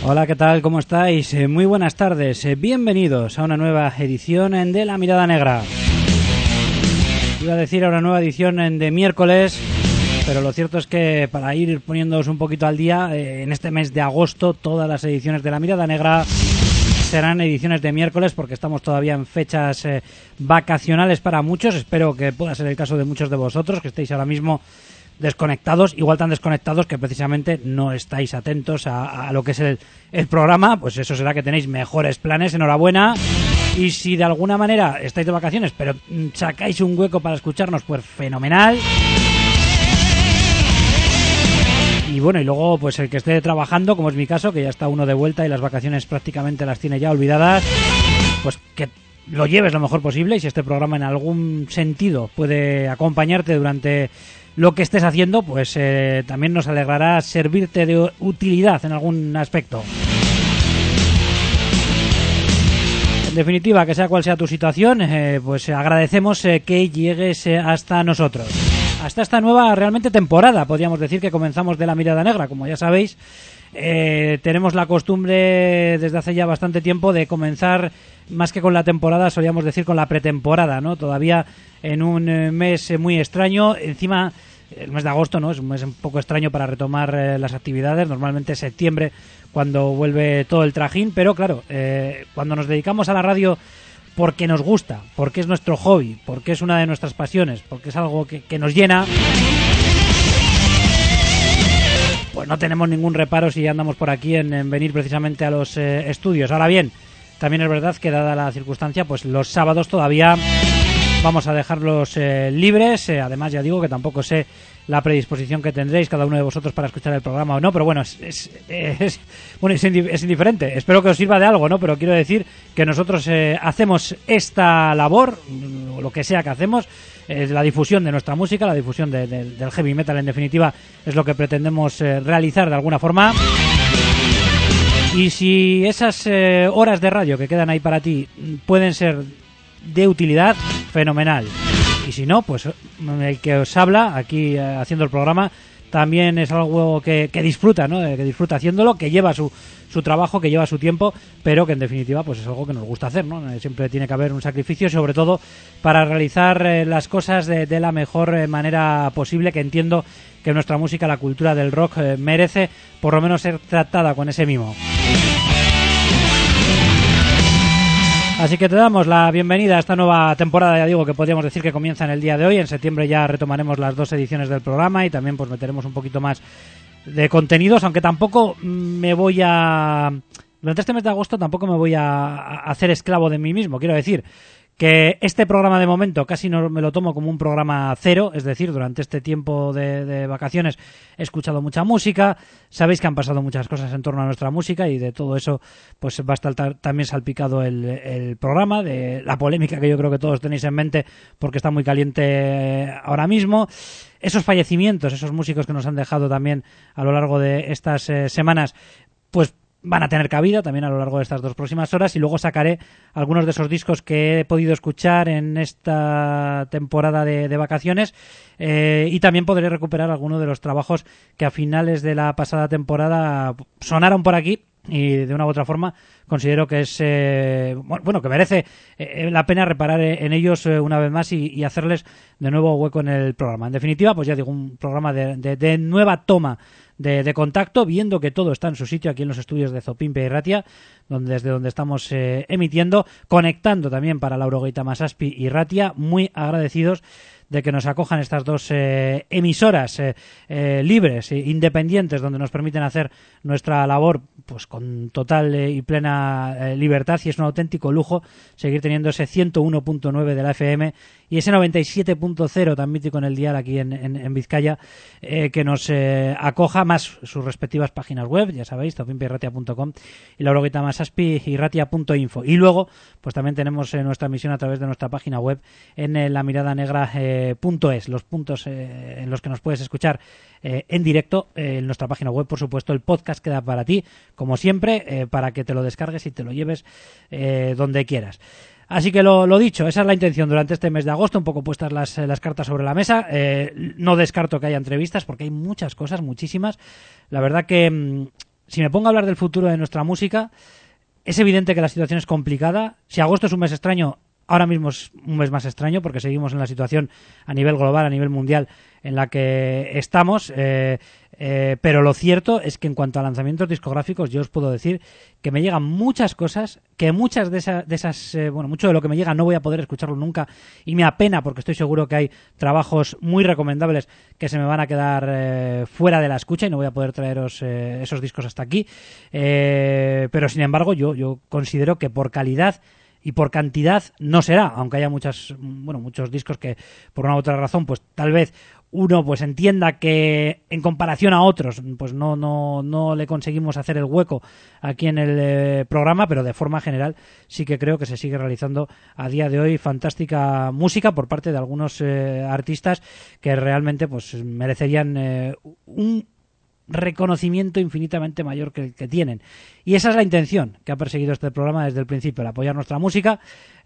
Hola, ¿qué tal? ¿Cómo estáis? Muy buenas tardes. Bienvenidos a una nueva edición de La Mirada Negra. Iba a decir a una nueva edición de miércoles, pero lo cierto es que para ir poniéndoos un poquito al día, en este mes de agosto todas las ediciones de La Mirada Negra serán ediciones de miércoles porque estamos todavía en fechas vacacionales para muchos. Espero que pueda ser el caso de muchos de vosotros que estéis ahora mismo desconectados, igual tan desconectados que precisamente no estáis atentos a lo que es el programa. Pues eso será que tenéis mejores planes, enhorabuena. Y si de alguna manera estáis de vacaciones pero sacáis un hueco para escucharnos, pues fenomenal. Y bueno, y luego pues el que esté trabajando, como es mi caso, que ya está uno de vuelta y las vacaciones prácticamente las tiene ya olvidadas, pues que lo lleves lo mejor posible. Y si este programa en algún sentido puede acompañarte durante lo que estés haciendo, pues también nos alegrará servirte de utilidad en algún aspecto. En definitiva, que sea cual sea tu situación, pues agradecemos que llegues hasta nosotros. Hasta esta nueva realmente temporada, podríamos decir, que comenzamos de La Mirada Negra. Como ya sabéis, tenemos la costumbre desde hace ya bastante tiempo de comenzar, más que con la temporada, solíamos decir con la pretemporada, ¿no? Todavía en un mes muy extraño. Encima, el mes de agosto, ¿no? Es un mes un poco extraño para retomar las actividades. Normalmente es septiembre cuando vuelve todo el trajín, pero claro, cuando nos dedicamos a la radio porque nos gusta, porque es nuestro hobby, porque es una de nuestras pasiones, porque es algo que nos llena, pues no tenemos ningún reparo si andamos por aquí en venir precisamente a los estudios. Ahora bien, también es verdad que dada la circunstancia, pues los sábados todavía vamos a dejarlos libres. Además, ya digo que tampoco sé la predisposición que tendréis cada uno de vosotros para escuchar el programa o no, pero bueno, es indiferente. Espero que os sirva de algo, ¿no? Pero quiero decir que nosotros hacemos esta labor, lo que sea que hacemos, la difusión de nuestra música, la difusión del heavy metal, en definitiva, es lo que pretendemos realizar de alguna forma. Y si esas horas de radio que quedan ahí para ti pueden ser de utilidad, fenomenal. Y si no, pues el que os habla aquí haciendo el programa también es algo que disfruta, ¿no? Que disfruta haciéndolo, que lleva su trabajo, que lleva su tiempo, pero que en definitiva pues es algo que nos gusta hacer, ¿no? Siempre tiene que haber un sacrificio, sobre todo para realizar las cosas de la mejor manera posible, que entiendo que nuestra música, la cultura del rock, merece por lo menos ser tratada con ese mimo. Así que te damos la bienvenida a esta nueva temporada, ya digo, que podríamos decir que comienza en el día de hoy. En septiembre ya retomaremos las 2 ediciones del programa y también pues meteremos un poquito más de contenidos, aunque tampoco me voy a... Durante este mes de agosto tampoco me voy a hacer esclavo de mí mismo. Quiero decir que este programa de momento casi no me lo tomo como un programa cero, es decir, durante este tiempo de vacaciones he escuchado mucha música, sabéis que han pasado muchas cosas en torno a nuestra música y de todo eso pues va a estar también salpicado el programa, de la polémica que yo creo que todos tenéis en mente porque está muy caliente ahora mismo, esos fallecimientos, esos músicos que nos han dejado también a lo largo de estas semanas, pues van a tener cabida también a lo largo de estas 2 próximas horas, y luego sacaré algunos de esos discos que he podido escuchar en esta temporada de vacaciones, y también podré recuperar algunos de los trabajos que a finales de la pasada temporada sonaron por aquí y de una u otra forma considero que es bueno, que merece la pena reparar en ellos una vez más y hacerles de nuevo hueco en el programa. En definitiva, pues ya digo, un programa de nueva toma de contacto, viendo que todo está en su sitio aquí en los estudios de Zopimpia y Ratia, desde donde estamos emitiendo, conectando también para Laurogeita Masaspi y Ratia, muy agradecidos de que nos acojan estas 2 emisoras libres e independientes, donde nos permiten hacer nuestra labor pues con total y plena libertad, y es un auténtico lujo seguir teniendo ese 101.9 de la FM y ese 97.0 tan mítico en el dial aquí en Vizcaya, que nos acoja, más sus respectivas páginas web, ya sabéis, zopimpiarratia.com y Laurogeita Masaspi y ratia.info. Y luego pues también tenemos nuestra emisión a través de nuestra página web en lamiradanegra.es, los puntos en los que nos puedes escuchar en directo en nuestra página web. Por supuesto, el podcast queda para ti, como siempre, para que te lo descargues y te lo lleves donde quieras. Así que lo dicho, esa es la intención durante este mes de agosto, un poco puestas las cartas sobre la mesa. No descarto que haya entrevistas porque hay muchas cosas, muchísimas. La verdad que si me pongo a hablar del futuro de nuestra música, es evidente que la situación es complicada. Si agosto es un mes extraño, ahora mismo es un mes más extraño porque seguimos en la situación a nivel global, a nivel mundial en la que estamos, pero lo cierto es que en cuanto a lanzamientos discográficos yo os puedo decir que me llegan muchas cosas, que muchas de esas mucho de lo que me llega no voy a poder escucharlo nunca y me apena porque estoy seguro que hay trabajos muy recomendables que se me van a quedar fuera de la escucha y no voy a poder traeros esos discos hasta aquí, pero sin embargo yo considero que por calidad y por cantidad no será, aunque haya muchos discos que por una u otra razón pues tal vez uno pues entienda que en comparación a otros pues no le conseguimos hacer el hueco aquí en el programa, pero de forma general sí que creo que se sigue realizando a día de hoy fantástica música por parte de algunos artistas que realmente pues merecerían un reconocimiento infinitamente mayor que el que tienen. Y esa es la intención que ha perseguido este programa desde el principio, el apoyar nuestra música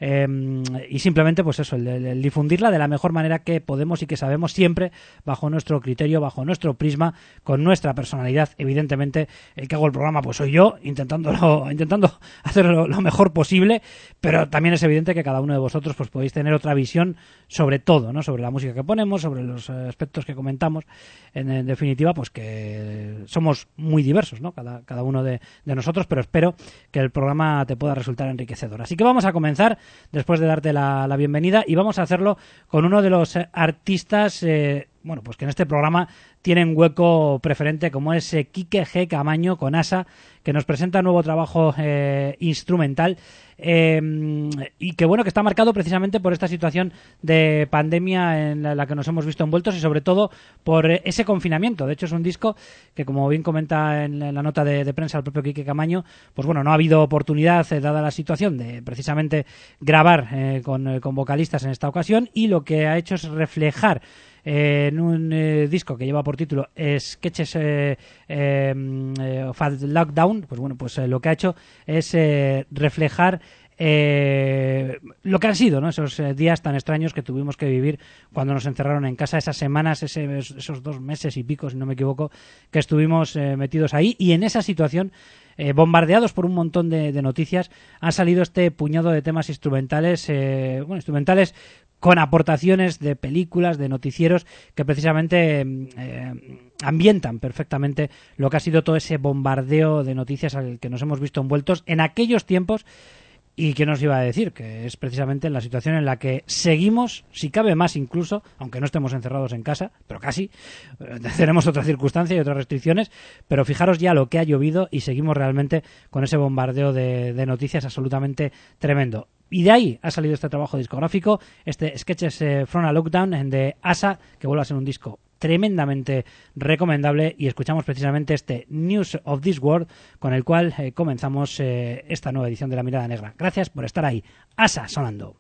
y simplemente pues eso, el difundirla de la mejor manera que podemos y que sabemos, siempre bajo nuestro criterio, bajo nuestro prisma, con nuestra personalidad. Evidentemente el que hago el programa pues soy yo, intentando hacerlo lo mejor posible, pero también es evidente que cada uno de vosotros pues podéis tener otra visión sobre todo, ¿no? Sobre la música que ponemos, sobre los aspectos que comentamos, en definitiva pues que somos muy diversos, ¿no? Cada uno de nosotros, pero espero que el programa te pueda resultar enriquecedor. Así que vamos a comenzar después de darte la bienvenida y vamos a hacerlo con uno de los artistas pues que en este programa tienen hueco preferente, como es Quique G. Camaño con ASA, que nos presenta un nuevo trabajo instrumental y que que está marcado precisamente por esta situación de pandemia en la que nos hemos visto envueltos y sobre todo por ese confinamiento. De hecho es un disco que, como bien comenta en la nota de prensa el propio Quique Camaño, pues no ha habido oportunidad dada la situación de precisamente grabar con vocalistas en esta ocasión, y lo que ha hecho es reflejar en un disco que lleva por título Sketches of a Lockdown, pues lo que ha hecho es reflejar lo que han sido, ¿no? Esos días tan extraños que tuvimos que vivir cuando nos encerraron en casa, esas semanas, esos 2 meses y pico, si no me equivoco, que estuvimos metidos ahí, y en esa situación, bombardeados por un montón de noticias, han salido este puñado de temas instrumentales, instrumentales con aportaciones de películas, de noticieros, que precisamente ambientan perfectamente lo que ha sido todo ese bombardeo de noticias al que nos hemos visto envueltos en aquellos tiempos. Y quién nos iba a decir que es precisamente en la situación en la que seguimos, si cabe más incluso, aunque no estemos encerrados en casa, pero casi, tenemos otra circunstancia y otras restricciones, pero fijaros ya lo que ha llovido y seguimos realmente con ese bombardeo de noticias absolutamente tremendo. Y de ahí ha salido este trabajo discográfico, este Sketches from a Lockdown de ASA, que vuelve a ser un disco tremendamente recomendable, y escuchamos precisamente este News of This World con el cual comenzamos esta nueva edición de La Mirada Negra. Gracias por estar ahí. ASA sonando.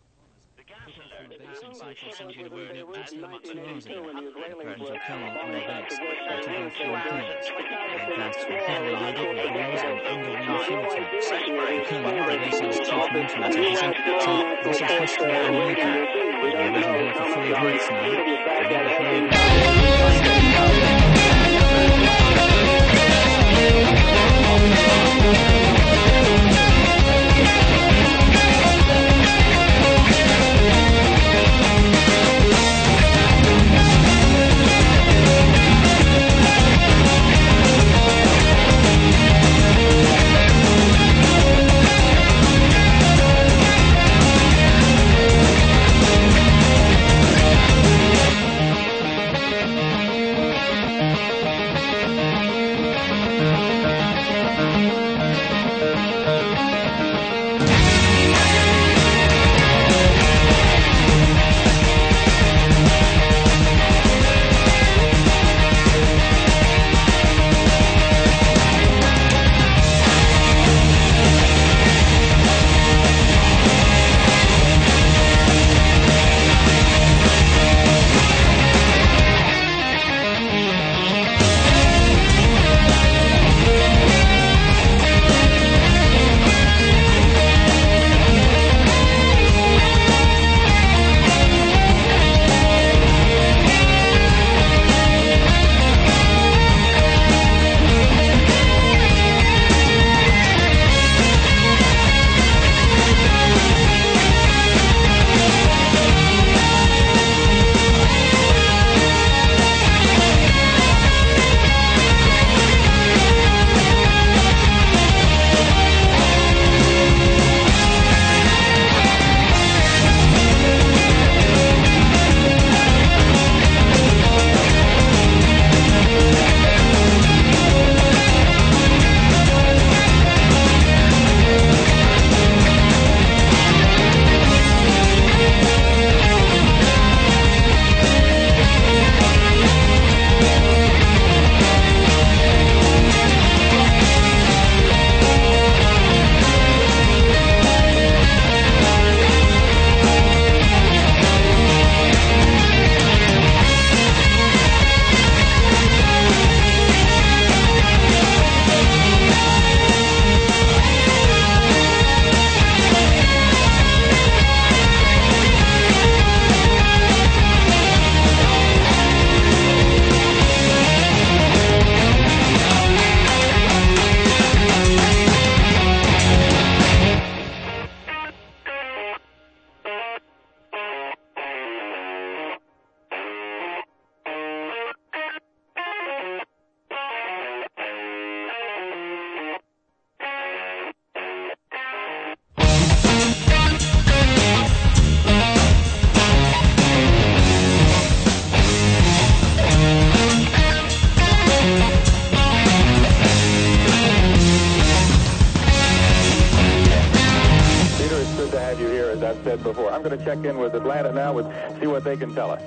it before. I'm going to check in with Atlanta now with see what they can tell us.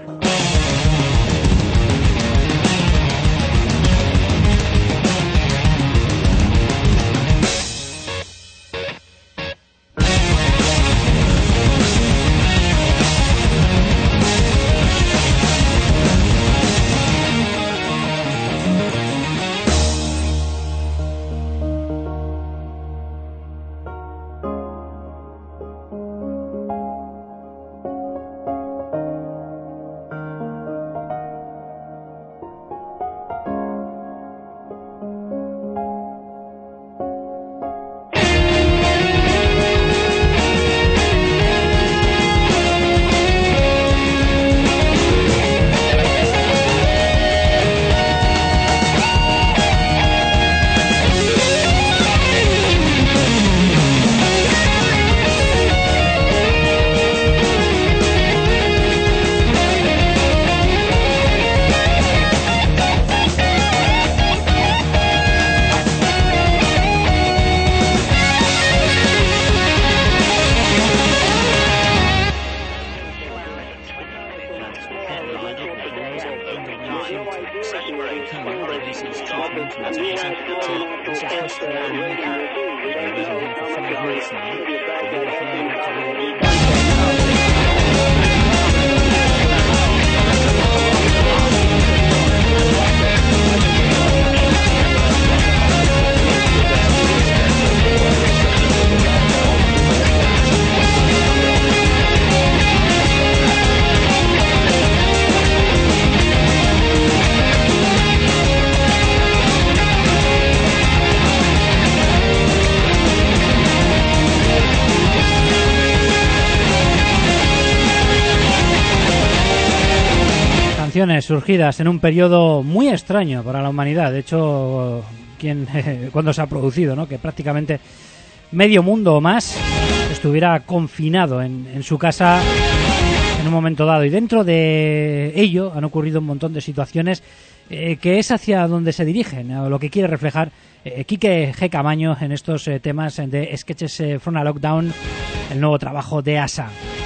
Surgidas en un periodo muy extraño para la humanidad. De hecho, cuando se ha producido, ¿no? Que prácticamente medio mundo o más estuviera confinado en su casa en un momento dado. Y dentro de ello han ocurrido un montón de situaciones que es hacia donde se dirigen, o lo que quiere reflejar Quique G. Camaño en estos temas de Sketches from a Lockdown, el nuevo trabajo de ASA.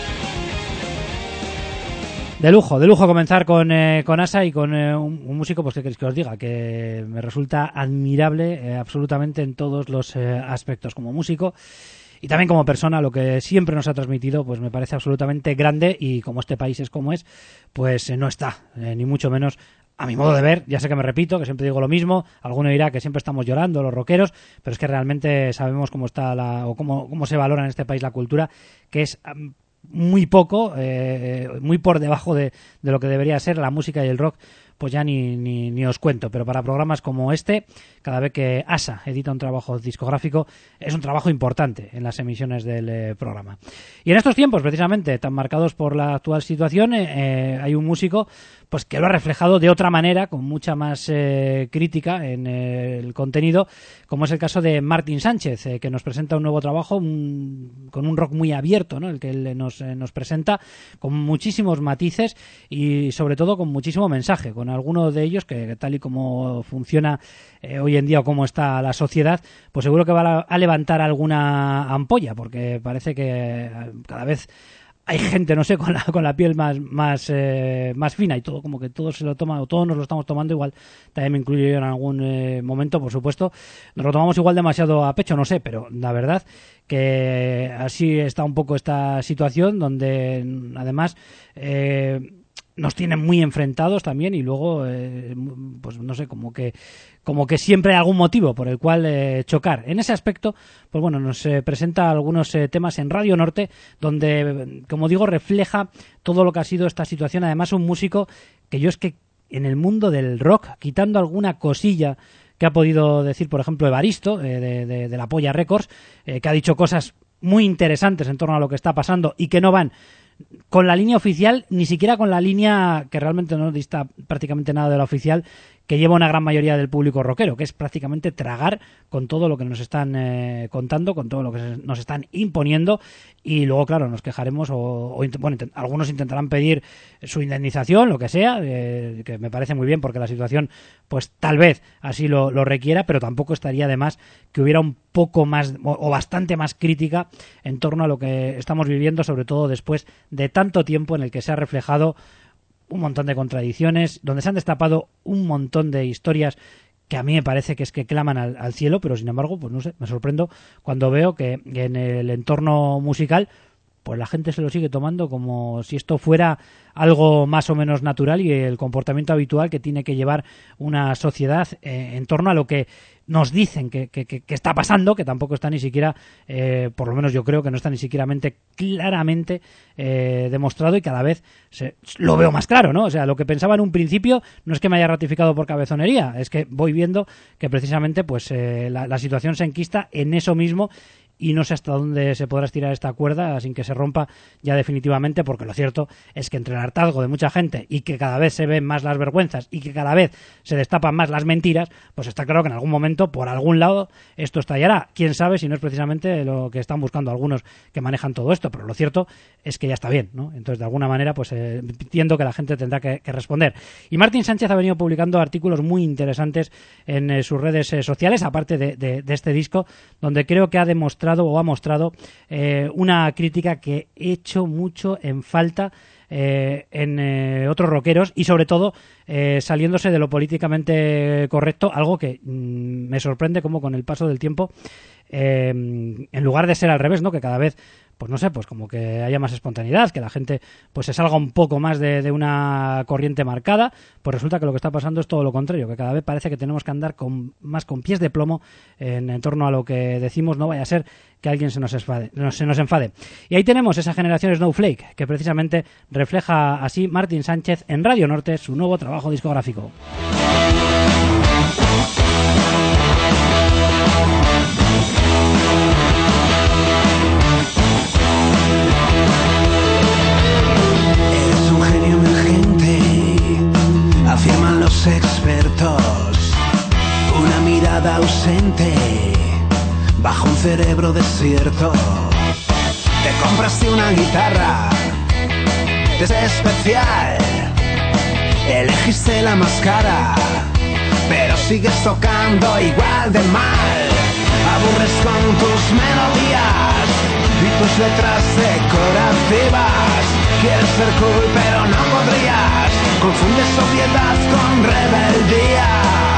De lujo comenzar con ASA y con un músico, pues qué queréis que os diga, que me resulta admirable absolutamente en todos los aspectos, como músico y también como persona. Lo que siempre nos ha transmitido pues me parece absolutamente grande, y como este país es como es, pues no está, ni mucho menos a mi modo de ver. Ya sé que me repito, que siempre digo lo mismo, alguno dirá que siempre estamos llorando los rockeros, pero es que realmente sabemos cómo está o cómo se valora en este país la cultura, que es muy poco, muy por debajo de lo que debería ser la música y el rock. Pues ya ni os cuento. Pero para programas como este, cada vez que ASA edita un trabajo discográfico, es un trabajo importante en las emisiones del programa. Y en estos tiempos, precisamente, tan marcados por la actual situación, hay un músico pues que lo ha reflejado de otra manera, con mucha más crítica en el contenido, como es el caso de Martín Sánchez, que nos presenta un nuevo trabajo con un rock muy abierto, ¿no? El que él nos presenta, con muchísimos matices y sobre todo con muchísimo mensaje, con algunos de ellos que tal y como funciona hoy en día o cómo está la sociedad, pues seguro que va a levantar alguna ampolla, porque parece que cada vez hay gente, no sé, con la piel más fina, y todo como que todo se lo toma, o todos nos lo estamos tomando igual. También me incluyo yo en algún momento, por supuesto, nos lo tomamos igual demasiado a pecho, no sé, pero la verdad que así está un poco esta situación, donde además nos tienen muy enfrentados también, y luego pues no sé, como que siempre hay algún motivo por el cual chocar. En ese aspecto, pues bueno, nos presenta algunos temas en Radio Norte, donde, como digo, refleja todo lo que ha sido esta situación. Además, un músico que yo es que en el mundo del rock, quitando alguna cosilla que ha podido decir, por ejemplo, Evaristo, de la Polla Records, que ha dicho cosas muy interesantes en torno a lo que está pasando y que no van con la línea oficial, ni siquiera con la línea que realmente no dista prácticamente nada de la oficial, que lleva una gran mayoría del público rockero, que es prácticamente tragar con todo lo que nos están contando, con todo lo que nos están imponiendo, y luego, claro, nos quejaremos algunos intentarán pedir su indemnización, lo que sea, que me parece muy bien porque la situación pues tal vez así lo requiera, pero tampoco estaría de más que hubiera un poco más o bastante más crítica en torno a lo que estamos viviendo, sobre todo después de tanto tiempo en el que se ha reflejado un montón de contradicciones, donde se han destapado un montón de historias que a mí me parece que es que claman al cielo, pero sin embargo, pues no sé, me sorprendo cuando veo que en el entorno musical pues la gente se lo sigue tomando como si esto fuera algo más o menos natural y el comportamiento habitual que tiene que llevar una sociedad en torno a lo que nos dicen que está pasando, que tampoco está ni siquiera, por lo menos yo creo que no está ni siquiera claramente demostrado, y cada vez lo veo más claro, ¿no? O sea, lo que pensaba en un principio no es que me haya ratificado por cabezonería, es que voy viendo que precisamente pues la situación se enquista en eso mismo, y no sé hasta dónde se podrá estirar esta cuerda sin que se rompa ya definitivamente, porque lo cierto es que entre el hartazgo de mucha gente y que cada vez se ven más las vergüenzas y que cada vez se destapan más las mentiras, pues está claro que en algún momento, por algún lado, esto estallará. Quién sabe si no es precisamente lo que están buscando algunos que manejan todo esto, pero lo cierto es que ya está bien, ¿no? Entonces, de alguna manera, pues entiendo que la gente tendrá que responder. Y Martín Sánchez ha venido publicando artículos muy interesantes en sus redes sociales, aparte de este disco, donde creo que ha mostrado una crítica que he hecho mucho en falta en otros rockeros, y sobre todo saliéndose de lo políticamente correcto, algo que me sorprende como con el paso del tiempo, en lugar de ser al revés, ¿no? Que cada vez, pues no sé, pues como que haya más espontaneidad, que la gente pues se salga un poco más de una corriente marcada, pues resulta que lo que está pasando es todo lo contrario, que cada vez parece que tenemos que andar más con pies de plomo en torno a lo que decimos, no vaya a ser que alguien se nos enfade. Y ahí tenemos esa generación Snowflake, que precisamente refleja así Martín Sánchez en Radio Norte, su nuevo trabajo discográfico. Afirman los expertos, una mirada ausente bajo un cerebro desierto. Te compraste una guitarra, es especial, elegiste la más cara, pero sigues tocando igual de mal. Aburres con tus melodías y tus letras decorativas. Quieres ser cool pero no podrías, confundes sobriedad con rebeldía.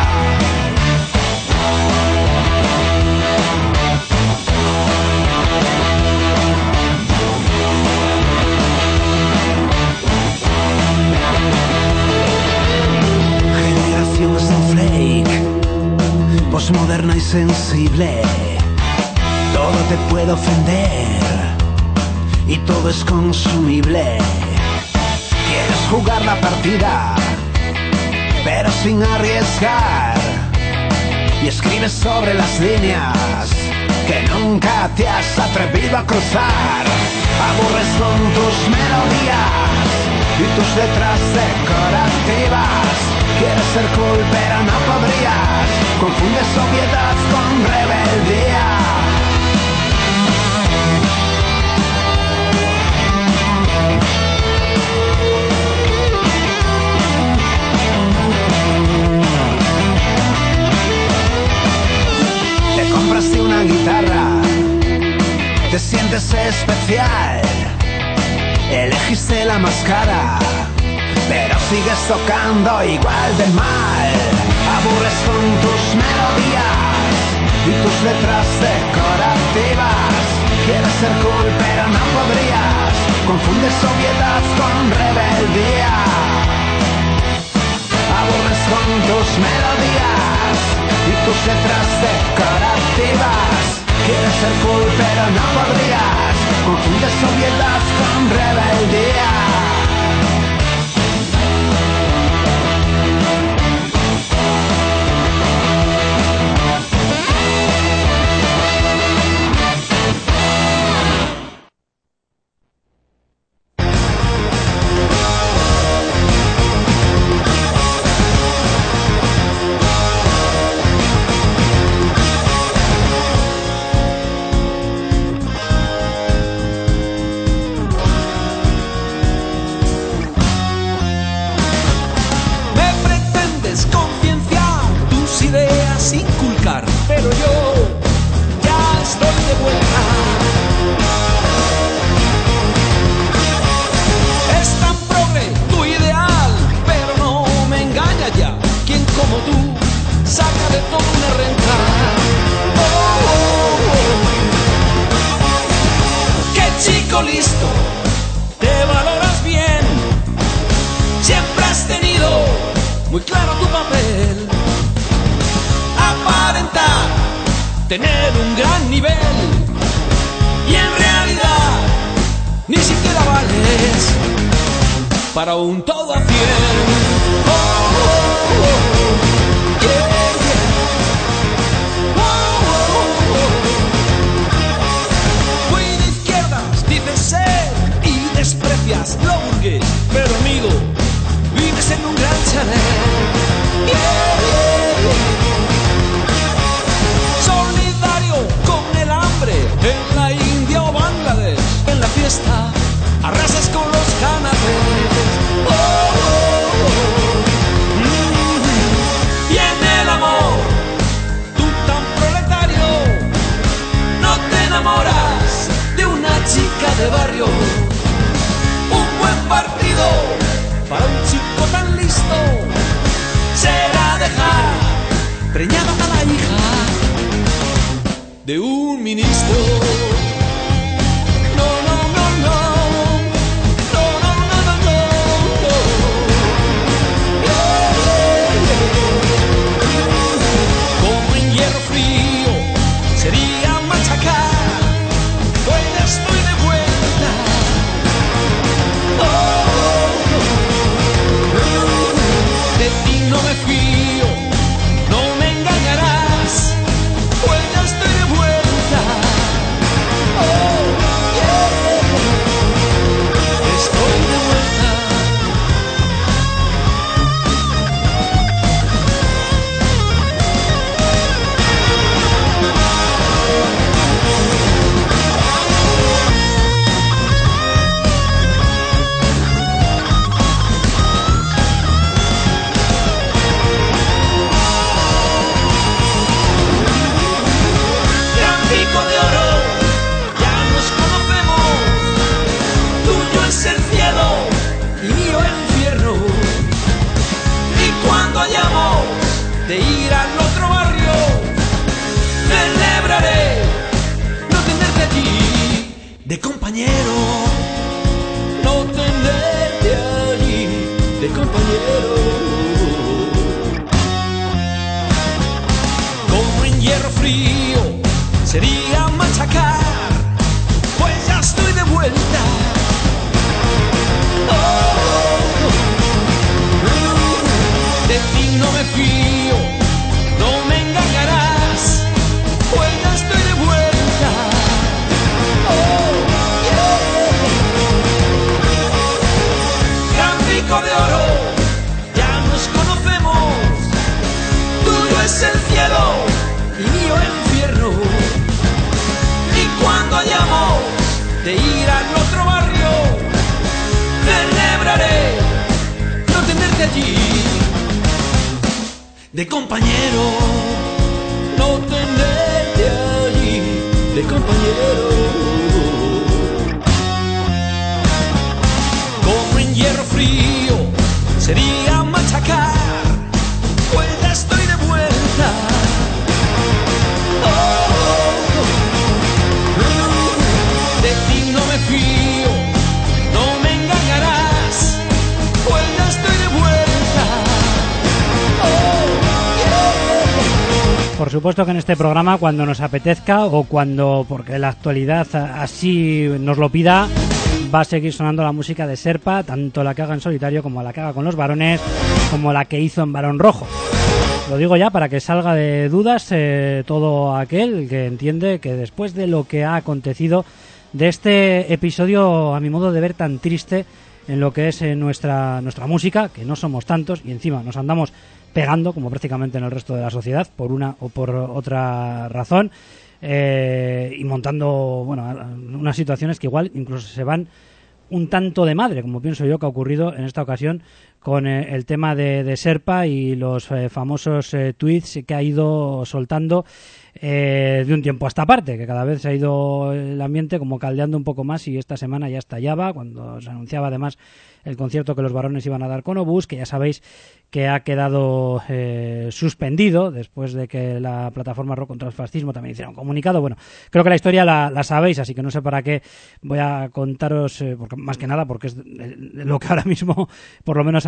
Generación Snowflake, postmoderna y sensible, todo te puede ofender y todo es consumible. Quieres jugar la partida, pero sin arriesgar, y escribes sobre las líneas que nunca te has atrevido a cruzar. Aburres con tus melodías y tus letras decorativas. Quieres ser cool pero no podrías, confundes obviedad con rebeldía. Compraste una guitarra, te sientes especial, elegiste la más cara, pero sigues tocando igual de mal. Aburres con tus melodías y tus letras decorativas. Quieres ser cool pero no podrías, confundes obviedad con rebeldía. Aburres con tus melodías y tus letras decorativas. Quieres ser cool pero no podrías, confundes obviedad con rebeldía. tener un gran nivel y en realidad ni siquiera vales para un todo a 100. Oh, oh, oh, yeah, yeah. Oh, oh, oh. Muy de izquierdas dices ser y desprecias lo burgués, pero amigo, vives en un gran chalet. Yeah, yeah, yeah. Solidario con el hambre en la India o Bangladesh. En la fiesta arrasas con los canapés. Oh, oh, oh. Y en el amor, tú tan proletario, no te enamoras de una chica de barrio. Un buen partido para un chico tan listo será dejar preñada a la hija de un ministro. No, no, no, no. No, no, no, no, no, no. Yeah, yeah, yeah. Como en hierro frío sería machacar, pues ya estoy de vuelta. Oh, oh, oh. De ti no me fío, no me engañarás, pues ya estoy de vuelta. Oh, yeah. Estoy de vuelta. Gran pico de oro, ya nos conocemos. Tuyo es el cielo y mío el infierno. Y cuando hayamos de ir al otro barrio, celebraré no tenerte allí de compañero. No tenerte allí de compañero. Como en hierro frío sería machacar, pues ya estoy de vuelta. Oh, oh, oh. De ti no me fío, no me engañarás, pues ya estoy de vuelta. Oh, yeah. Gran pico de oro, ya nos conocemos. Tuyo es el cielo y mío el infierno. Y cuando hayamos de ir al otro barrio, celebraré no tenerte allí de compañero. No tenerte allí de compañero. Como en hierro frío sería machacar, pues ya estoy de vuelta. Oh, oh, oh. De ti no me fío, no me engañarás, pues ya estoy de vuelta. Oh, yeah. Por supuesto que en este programa, cuando nos apetezca o cuando, porque la actualidad así nos lo pida, va a seguir sonando la música de Serpa, tanto la que haga en solitario como la que haga con los varones, como la que hizo en Barón Rojo. Lo digo ya para que salga de dudas todo aquel que entiende que después de lo que ha acontecido, de este episodio, a mi modo de ver, tan triste en lo que es nuestra música, que no somos tantos y encima nos andamos pegando, como prácticamente en el resto de la sociedad, por una o por otra razón, y montando, bueno, unas situaciones que igual incluso se van un tanto de madre, como pienso yo que ha ocurrido en esta ocasión con el tema de Serpa y los famosos tweets que ha ido soltando de un tiempo a esta parte, que cada vez se ha ido el ambiente como caldeando un poco más, y esta semana ya estallaba cuando se anunciaba además el concierto que los varones iban a dar con Obús, que ya sabéis que ha quedado suspendido después de que la plataforma Rock contra el Fascismo también hiciera un comunicado. Bueno, creo que la historia la sabéis, así que no sé para qué voy a contaros, porque, más que nada porque es lo que ahora mismo, por lo menos a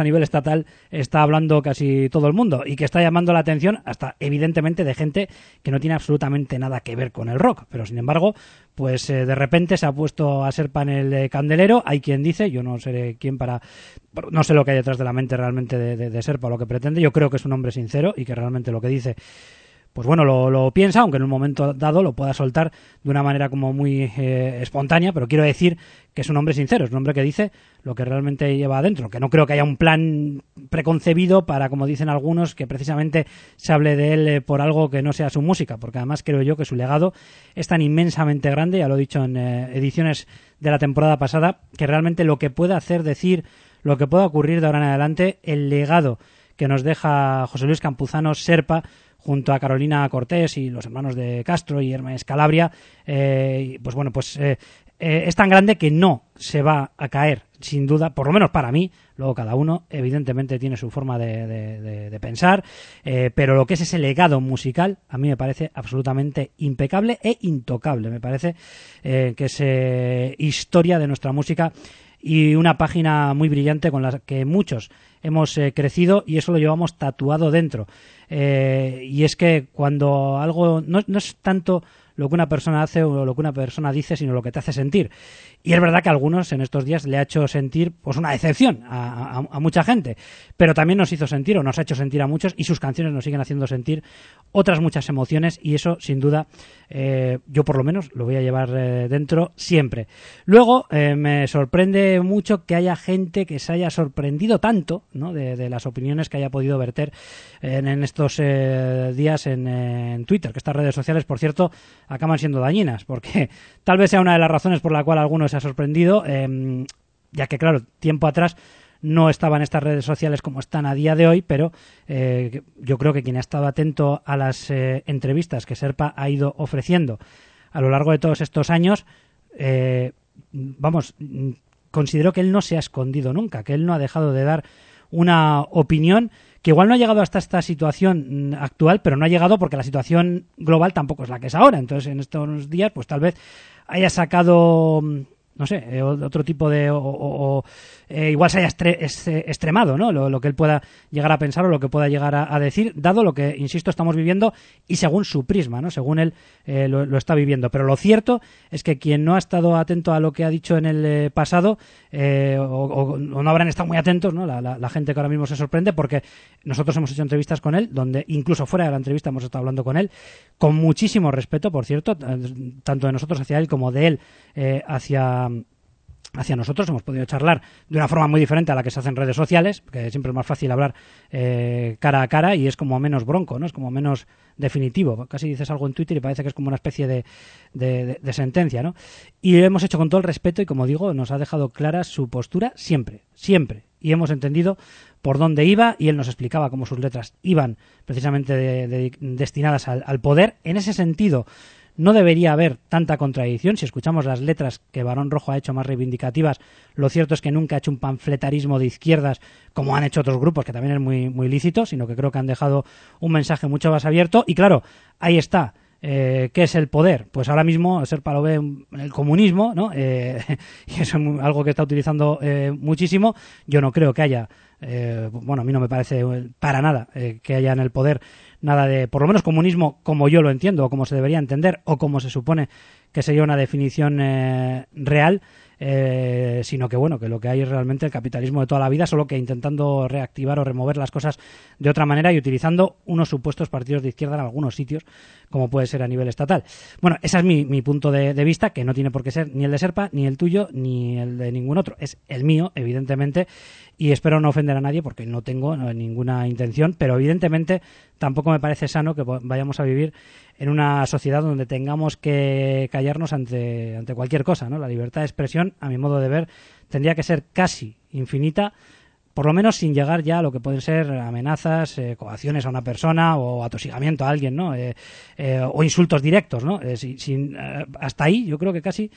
nivel estatal está hablando casi todo el mundo y que está llamando la atención hasta evidentemente de gente que no tiene absolutamente nada que ver con el rock, pero sin embargo pues de repente se ha puesto a Serpa en el candelero. Hay quien dice, yo no seré quién no sé lo que hay detrás de la mente realmente de Serpa o lo que pretende. Yo creo que es un hombre sincero y que realmente lo que dice pues bueno, lo piensa, aunque en un momento dado lo pueda soltar de una manera como muy espontánea, pero quiero decir que es un hombre sincero, es un hombre que dice lo que realmente lleva adentro, que no creo que haya un plan preconcebido para, como dicen algunos, que precisamente se hable de él por algo que no sea su música, porque además creo yo que su legado es tan inmensamente grande, ya lo he dicho en ediciones de la temporada pasada, que realmente lo que pueda hacer, decir, lo que pueda ocurrir de ahora en adelante, el legado que nos deja José Luis Campuzano Serpa, junto a Carolina Cortés y los hermanos de Castro y Hermes Calabria, pues bueno, pues es tan grande que no se va a caer, sin duda, por lo menos para mí. Luego cada uno evidentemente tiene su forma de pensar, pero lo que es ese legado musical a mí me parece absolutamente impecable e intocable. Me parece que es historia de nuestra música y una página muy brillante con la que muchos hemos crecido, y eso lo llevamos tatuado dentro. Y es que cuando algo no es tanto lo que una persona hace o lo que una persona dice, sino lo que te hace sentir. Y es verdad que a algunos en estos días le ha hecho sentir pues una decepción a mucha gente, pero también nos hizo sentir, o nos ha hecho sentir a muchos, y sus canciones nos siguen haciendo sentir otras muchas emociones, y eso sin duda yo por lo menos lo voy a llevar dentro siempre. Luego me sorprende mucho que haya gente que se haya sorprendido tanto, ¿no?, de las opiniones que haya podido verter en estos días en Twitter, que estas redes sociales, por cierto, acaban siendo dañinas, porque tal vez sea una de las razones por la cual algunos se ha sorprendido, ya que claro, tiempo atrás no estaban estas redes sociales como están a día de hoy, pero yo creo que quien ha estado atento a las entrevistas que Serpa ha ido ofreciendo a lo largo de todos estos años, considero que él no se ha escondido nunca, que él no ha dejado de dar una opinión que igual no ha llegado hasta esta situación actual, pero no ha llegado porque la situación global tampoco es la que es ahora. Entonces, en estos días, pues tal vez haya sacado, no sé, otro tipo de... igual se haya extremado, ¿no?, lo que él pueda llegar a pensar o lo que pueda llegar a decir, dado lo que, insisto, estamos viviendo y según su prisma, ¿no?, según él lo está viviendo. Pero lo cierto es que quien no ha estado atento a lo que ha dicho en el pasado o no habrán estado muy atentos, ¿no?, la gente que ahora mismo se sorprende, porque nosotros hemos hecho entrevistas con él, donde incluso fuera de la entrevista hemos estado hablando con él, con muchísimo respeto, por cierto, tanto de nosotros hacia él como de él hacia nosotros. Hemos podido charlar de una forma muy diferente a la que se hace en redes sociales, porque siempre es más fácil hablar cara a cara y es como menos bronco, ¿no?, es como menos definitivo. Casi dices algo en Twitter y parece que es como una especie de sentencia, ¿no? Y lo hemos hecho con todo el respeto y, como digo, nos ha dejado clara su postura siempre, y hemos entendido por dónde iba, y él nos explicaba cómo sus letras iban precisamente destinadas al poder. En ese sentido, no debería haber tanta contradicción. Si escuchamos las letras que Barón Rojo ha hecho más reivindicativas, lo cierto es que nunca ha hecho un panfletarismo de izquierdas como han hecho otros grupos, que también es muy, muy lícito, sino que creo que han dejado un mensaje mucho más abierto. Y claro, ahí está. ¿Qué es el poder? Pues ahora mismo Serpa lo ve en el comunismo, ¿no? Y eso es algo que está utilizando muchísimo. Yo no creo que haya, a mí no me parece para nada que haya en el poder nada de, por lo menos, comunismo como yo lo entiendo, o como se debería entender, o como se supone que sería una definición real, sino que bueno, que lo que hay es realmente el capitalismo de toda la vida, solo que intentando reactivar o remover las cosas de otra manera y utilizando unos supuestos partidos de izquierda en algunos sitios, como puede ser a nivel estatal. Bueno, ese es mi punto de vista, que no tiene por qué ser ni el de Serpa, ni el tuyo, ni el de ningún otro. Es el mío, evidentemente, y espero no ofender a nadie porque no tengo ninguna intención, pero evidentemente tampoco me parece sano que vayamos a vivir en una sociedad donde tengamos que callarnos ante cualquier cosa, ¿no? La libertad de expresión, a mi modo de ver, tendría que ser casi infinita, por lo menos sin llegar ya a lo que pueden ser amenazas, coacciones a una persona o atosigamiento a alguien, ¿no? O insultos directos, ¿no? Hasta ahí yo creo que casi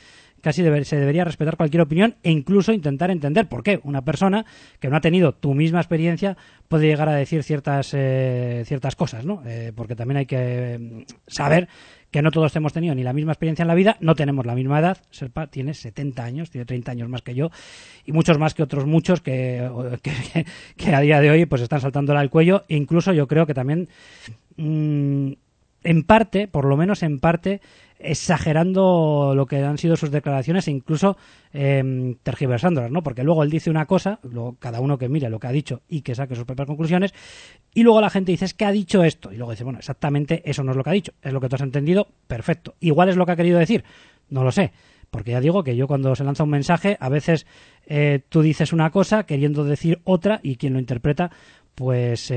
se debería respetar cualquier opinión e incluso intentar entender por qué una persona que no ha tenido tu misma experiencia puede llegar a decir ciertas cosas, ¿no? Porque también hay que saber que no todos hemos tenido ni la misma experiencia en la vida, no tenemos la misma edad. Serpa tiene 70 años, tiene 30 años más que yo y muchos más que otros muchos que a día de hoy pues están saltándole al cuello. E incluso yo creo que también en parte, por lo menos en parte, exagerando lo que han sido sus declaraciones e incluso tergiversándolas, ¿no? Porque luego él dice una cosa, luego cada uno que mire lo que ha dicho y que saque sus propias conclusiones, y luego la gente dice, es que ha dicho esto, y luego dice, bueno, exactamente eso no es lo que ha dicho, es lo que tú has entendido, perfecto. Igual es lo que ha querido decir, no lo sé, porque ya digo que yo cuando se lanza un mensaje, a veces tú dices una cosa queriendo decir otra y quien lo interpreta, pues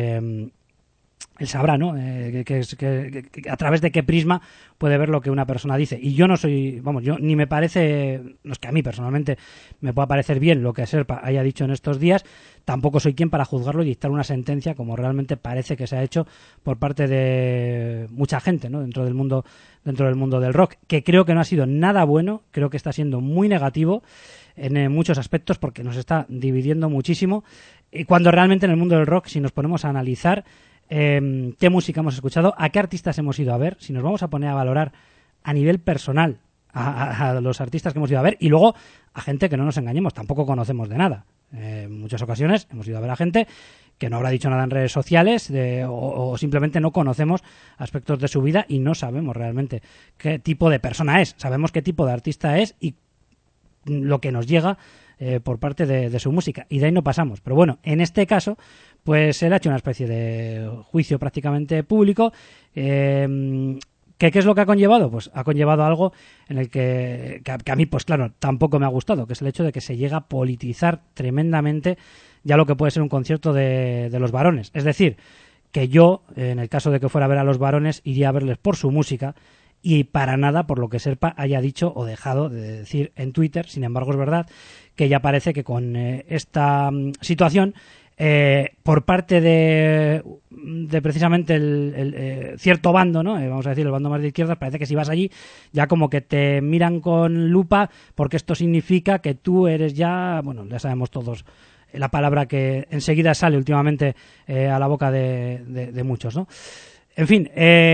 él sabrá, ¿no? Que a través de qué prisma puede ver lo que una persona dice. Y yo no soy, yo ni me parece, no es que a mí personalmente me pueda parecer bien lo que Serpa haya dicho en estos días, tampoco soy quien para juzgarlo y dictar una sentencia como realmente parece que se ha hecho por parte de mucha gente, ¿no? Dentro del mundo del rock, que creo que no ha sido nada bueno, creo que está siendo muy negativo en muchos aspectos porque nos está dividiendo muchísimo, y cuando realmente en el mundo del rock, si nos ponemos a analizar qué música hemos escuchado, a qué artistas hemos ido a ver, si nos vamos a poner a valorar a nivel personal a los artistas que hemos ido a ver, y luego a gente que no nos engañemos, tampoco conocemos de nada. En muchas ocasiones hemos ido a ver a gente que no habrá dicho nada en redes sociales o simplemente no conocemos aspectos de su vida y no sabemos realmente qué tipo de persona es. Sabemos qué tipo de artista es y lo que nos llega por parte de su música, y de ahí no pasamos. Pero bueno, en este caso pues él ha hecho una especie de juicio prácticamente público. ¿Qué es lo que ha conllevado? Pues ha conllevado algo en el que a mí, pues claro, tampoco me ha gustado, que es el hecho de que se llega a politizar tremendamente ya lo que puede ser un concierto de los Varones. Es decir, que yo, en el caso de que fuera a ver a los Varones, iría a verles por su música y para nada por lo que Serpa haya dicho o dejado de decir en Twitter. Sin embargo, es verdad que ya parece que con esta situación, por parte de precisamente el cierto bando, ¿no? Vamos a decir el bando más de izquierdas, parece que si vas allí ya como que te miran con lupa, porque esto significa que tú eres ya sabemos todos la palabra que enseguida sale últimamente a la boca de muchos, ¿no? En fin,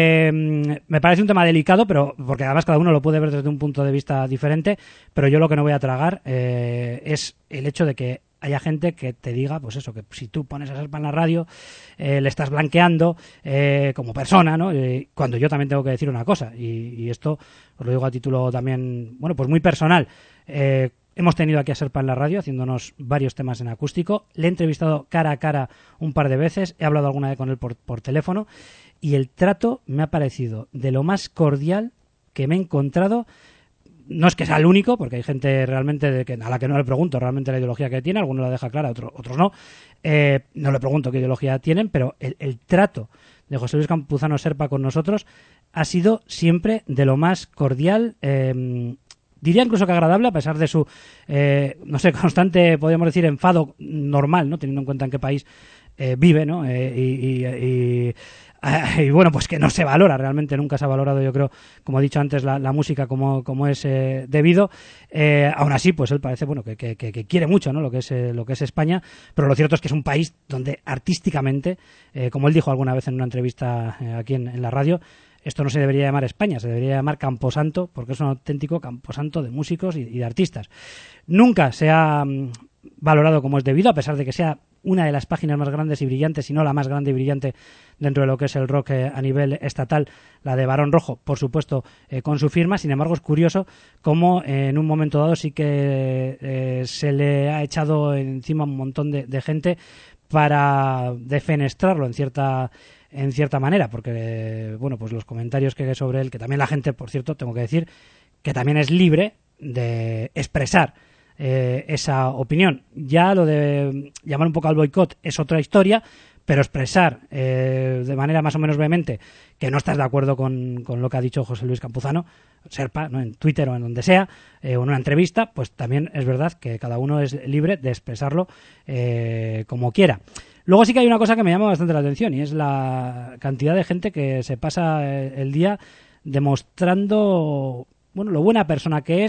me parece un tema delicado, pero porque además cada uno lo puede ver desde un punto de vista diferente, pero yo lo que no voy a tragar es el hecho de que haya gente que te diga, pues eso, que si tú pones a Serpa en la radio, le estás blanqueando como persona, ¿no? Cuando yo también tengo que decir una cosa, y esto os lo digo a título también, pues muy personal. Hemos tenido aquí a Serpa en la radio haciéndonos varios temas en acústico, le he entrevistado cara a cara un par de veces, he hablado alguna vez con él por teléfono, y el trato me ha parecido de lo más cordial que me he encontrado. No es que sea el único, porque hay gente realmente a la que no le pregunto realmente la ideología que tiene, algunos la deja clara, otros no. No le pregunto qué ideología tienen, pero el trato de José Luis Campuzano Serpa con nosotros ha sido siempre de lo más cordial, diría incluso que agradable, a pesar de su, constante, podríamos decir, enfado normal, ¿no? Teniendo en cuenta en qué país vive, ¿no? Y bueno, pues que no se valora, realmente nunca se ha valorado, yo creo, como he dicho antes, la música como es debido. Aún así, pues él parece, que quiere mucho, ¿no? Lo que es España, pero lo cierto es que es un país donde artísticamente, como él dijo alguna vez en una entrevista aquí en la radio, esto no se debería llamar España, se debería llamar Camposanto, porque es un auténtico camposanto de músicos y de artistas. Nunca se ha valorado como es debido, a pesar de que sea una de las páginas más grandes y brillantes, si no la más grande y brillante dentro de lo que es el rock a nivel estatal, la de Barón Rojo, por supuesto, con su firma. Sin embargo, es curioso cómo en un momento dado sí que se le ha echado encima un montón de gente para defenestrarlo en cierta manera, porque pues los comentarios que hay sobre él, que también la gente, por cierto, tengo que decir que también es libre de expresar esa opinión. Ya lo de llamar un poco al boicot es otra historia, pero expresar de manera más o menos vehemente que no estás de acuerdo con lo que ha dicho José Luis Campuzano Serpa, ¿no? En Twitter o en donde sea, o en una entrevista, pues también es verdad que cada uno es libre de expresarlo como quiera. Luego sí que hay una cosa que me llama bastante la atención, y es la cantidad de gente que se pasa el día demostrando lo buena persona que es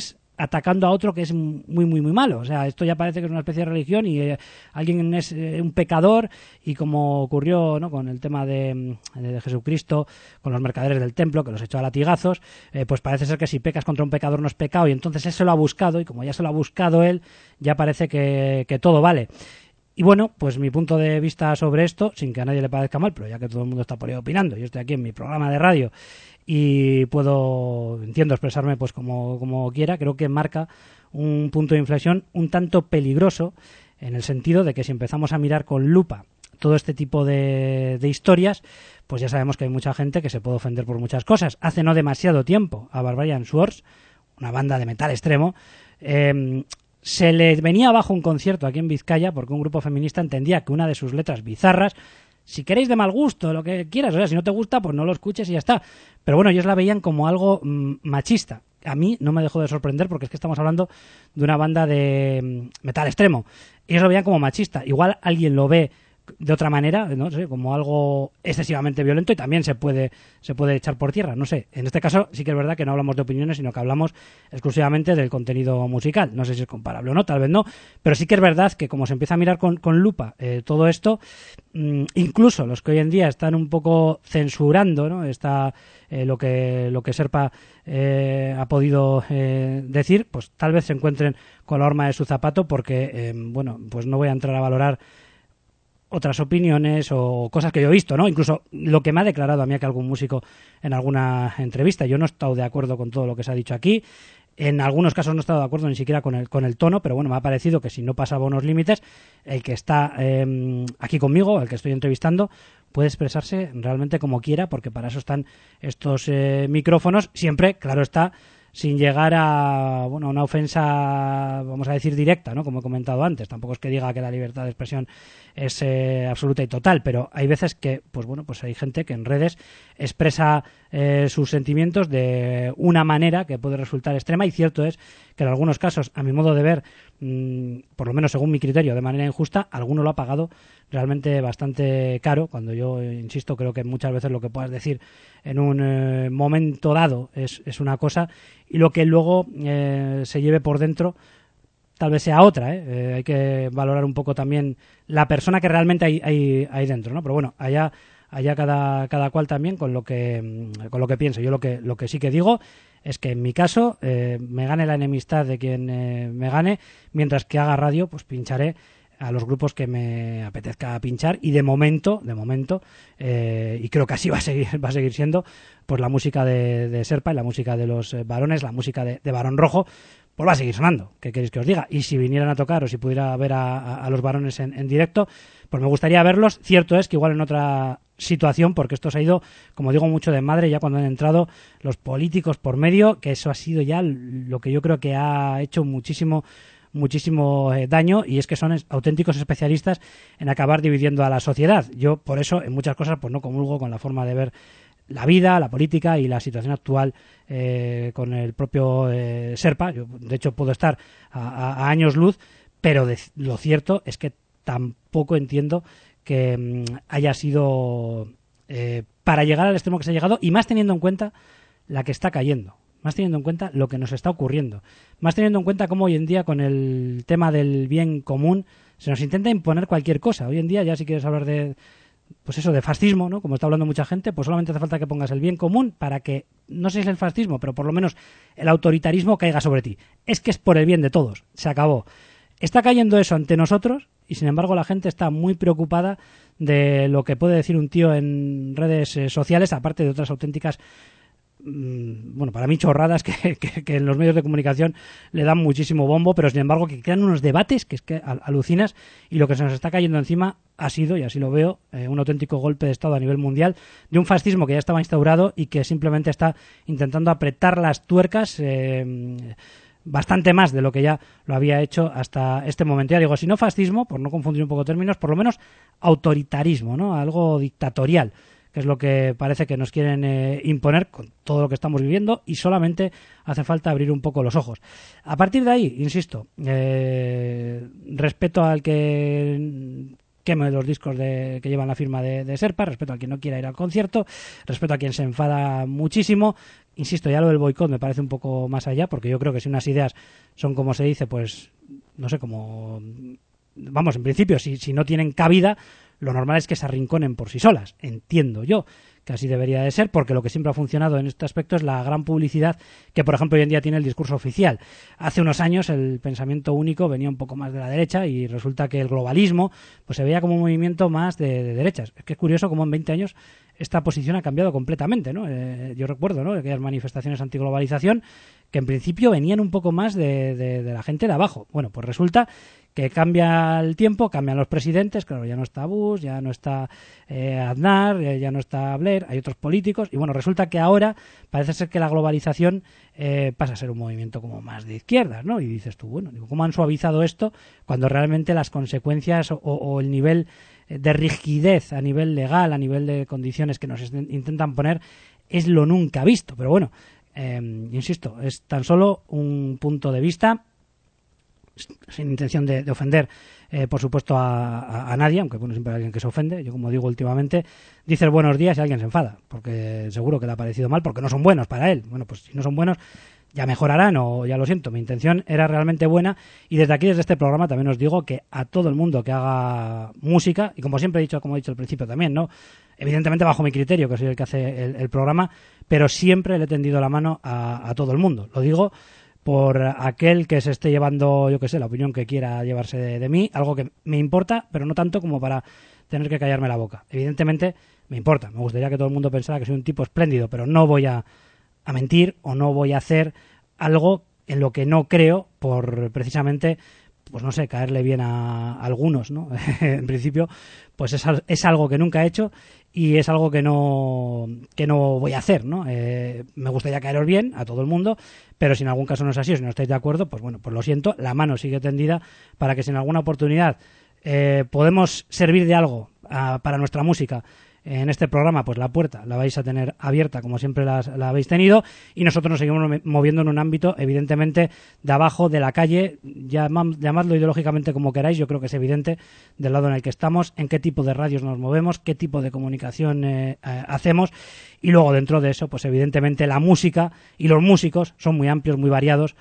atacando a otro que es muy, muy, muy malo. O sea, esto ya parece que es una especie de religión y alguien es un pecador, y como ocurrió, ¿no?, con el tema de Jesucristo, con los mercaderes del templo, que los echó a latigazos, pues parece ser que si pecas contra un pecador no es pecado, y entonces él se lo ha buscado, y como ya se lo ha buscado él, ya parece que todo vale. Y bueno, pues mi punto de vista sobre esto, sin que a nadie le parezca mal, pero ya que todo el mundo está por ahí opinando, yo estoy aquí en mi programa de radio y entiendo expresarme pues como quiera, creo que marca un punto de inflexión un tanto peligroso, en el sentido de que si empezamos a mirar con lupa todo este tipo de historias, pues ya sabemos que hay mucha gente que se puede ofender por muchas cosas. Hace no demasiado tiempo a Barbarian Swords, una banda de metal extremo, se le venía abajo un concierto aquí en Vizcaya porque un grupo feminista entendía que una de sus letras bizarras, si queréis de mal gusto, lo que quieras, o sea, si no te gusta, pues no lo escuches y ya está. Pero bueno, ellos la veían como algo machista. A mí no me dejó de sorprender porque es que estamos hablando de una banda de metal extremo. Ellos lo veían como machista. Igual alguien lo ve de otra manera, no sé, como algo excesivamente violento, y también se puede echar por tierra, no sé. En este caso sí que es verdad que no hablamos de opiniones, sino que hablamos exclusivamente del contenido musical. No sé si es comparable o no, tal vez no, pero sí que es verdad que como se empieza a mirar con lupa todo esto, incluso los que hoy en día están un poco censurando, ¿no?, lo que Serpa ha podido decir, pues tal vez se encuentren con la horma de su zapato, porque bueno, pues no voy a entrar a valorar otras opiniones o cosas que yo he visto, ¿no? Incluso lo que me ha declarado a mí que algún músico en alguna entrevista. Yo no he estado de acuerdo con todo lo que se ha dicho aquí. En algunos casos no he estado de acuerdo ni siquiera con el tono, pero bueno, me ha parecido que si no pasaba unos límites, el que está aquí conmigo, el que estoy entrevistando, puede expresarse realmente como quiera, porque para eso están estos micrófonos, siempre, claro está, sin llegar a una ofensa, vamos a decir, directa, ¿no?, como he comentado antes. Tampoco es que diga que la libertad de expresión es absoluta y total, pero hay veces que, pues bueno, pues hay gente que en redes expresa sus sentimientos de una manera que puede resultar extrema, y cierto es que en algunos casos, a mi modo de ver, por lo menos según mi criterio, de manera injusta, alguno lo ha pagado realmente bastante caro, cuando yo, insisto, creo que muchas veces lo que puedas decir en un momento dado es una cosa, y lo que luego se lleve por dentro tal vez sea otra, hay que valorar un poco también la persona que realmente hay dentro, ¿no? Pero bueno, allá cada cual también con lo que pienso. Yo lo que sí que digo es que en mi caso me gane la enemistad de quien me gane, mientras que haga radio, pues pincharé a los grupos que me apetezca pinchar, y de momento, y creo que así va a seguir siendo, pues la música de Serpa y la música de los varones, la música de Barón Rojo, pues va a seguir sonando. ¿Qué queréis que os diga? Y si vinieran a tocar, o si pudiera ver a los varones en directo, pues me gustaría verlos. Cierto es que igual en otra situación, porque esto se ha ido, como digo, mucho de madre ya cuando han entrado los políticos por medio, que eso ha sido ya lo que yo creo que ha hecho muchísimo daño, y es que son auténticos especialistas en acabar dividiendo a la sociedad. Yo por eso en muchas cosas pues no comulgo con la forma de ver la vida, la política y la situación actual con el propio Serpa. Yo, de hecho, puedo estar a años luz, pero lo cierto es que tampoco entiendo que haya sido para llegar al extremo que se ha llegado, y más teniendo en cuenta la que está cayendo, más teniendo en cuenta lo que nos está ocurriendo, más teniendo en cuenta cómo hoy en día con el tema del bien común se nos intenta imponer cualquier cosa. Hoy en día ya si quieres hablar de fascismo, ¿no?, como está hablando mucha gente, pues solamente hace falta que pongas el bien común para que, no sé si es el fascismo, pero por lo menos el autoritarismo caiga sobre ti. Es que es por el bien de todos, se acabó. Está cayendo eso ante nosotros, y sin embargo la gente está muy preocupada de lo que puede decir un tío en redes sociales, aparte de otras auténticas, para mí chorradas que en los medios de comunicación le dan muchísimo bombo, pero sin embargo que crean unos debates que es que alucinas, y lo que se nos está cayendo encima ha sido, y así lo veo, un auténtico golpe de Estado a nivel mundial de un fascismo que ya estaba instaurado y que simplemente está intentando apretar las tuercas bastante más de lo que ya lo había hecho hasta este momento. Ya digo, si no fascismo, por no confundir un poco términos, por lo menos autoritarismo, ¿no?, algo dictatorial, que es lo que parece que nos quieren imponer con todo lo que estamos viviendo, y solamente hace falta abrir un poco los ojos. A partir de ahí, insisto, respeto al que queme los discos que llevan la firma de Serpa, respeto a quien no quiera ir al concierto, respeto a quien se enfada muchísimo. Insisto, ya lo del boicot me parece un poco más allá, porque yo creo que si unas ideas son como se dice, pues no sé, como... Vamos, en principio, si no tienen cabida, lo normal es que se arrinconen por sí solas, entiendo yo que así debería de ser, porque lo que siempre ha funcionado en este aspecto es la gran publicidad que, por ejemplo, hoy en día tiene el discurso oficial. Hace unos años el pensamiento único venía un poco más de la derecha y resulta que el globalismo pues se veía como un movimiento más de derechas. Es que es curioso cómo en 20 años esta posición ha cambiado completamente, ¿no? Yo recuerdo, ¿no?, aquellas manifestaciones antiglobalización que en principio venían un poco más de la gente de abajo. Bueno, pues resulta que cambia el tiempo, cambian los presidentes, claro, ya no está Bush, ya no está Aznar, ya no está Blair, hay otros políticos, y bueno, resulta que ahora parece ser que la globalización pasa a ser un movimiento como más de izquierdas, ¿no? Y dices tú, bueno, ¿cómo han suavizado esto cuando realmente las consecuencias o el nivel de rigidez a nivel legal, a nivel de condiciones que nos intentan poner, es lo nunca visto? Pero bueno, insisto, es tan solo un punto de vista, sin intención de ofender, por supuesto, a nadie, aunque bueno, siempre hay alguien que se ofende. Yo, como digo últimamente, dices buenos días y alguien se enfada, porque seguro que le ha parecido mal, porque no son buenos para él. Bueno, pues si no son buenos, ya mejorarán, o ya lo siento, mi intención era realmente buena, y desde aquí, desde este programa, también os digo que a todo el mundo que haga música, y como siempre he dicho, como he dicho al principio también, ¿no?, evidentemente bajo mi criterio, que soy el que hace el programa, pero siempre le he tendido la mano a todo el mundo. Lo digo por aquel que se esté llevando, yo qué sé, la opinión que quiera llevarse de mí, algo que me importa, pero no tanto como para tener que callarme la boca. Evidentemente me importa, me gustaría que todo el mundo pensara que soy un tipo espléndido, pero no voy a mentir o no voy a hacer algo en lo que no creo por precisamente, pues no sé, caerle bien a algunos, ¿no? En principio, pues es algo que nunca he hecho y es algo que no voy a hacer, ¿no? Me gustaría caeros bien a todo el mundo, pero si en algún caso no es así o si no estáis de acuerdo, pues bueno, pues lo siento, la mano sigue tendida para que si en alguna oportunidad podemos servir de algo para nuestra música en este programa, pues la puerta la vais a tener abierta como siempre la habéis tenido, y nosotros nos seguimos moviendo en un ámbito evidentemente de abajo, de la calle, llamadlo ideológicamente como queráis. Yo creo que es evidente del lado en el que estamos, en qué tipo de radios nos movemos, qué tipo de comunicación hacemos, y luego dentro de eso pues evidentemente la música y los músicos son muy amplios, muy variados,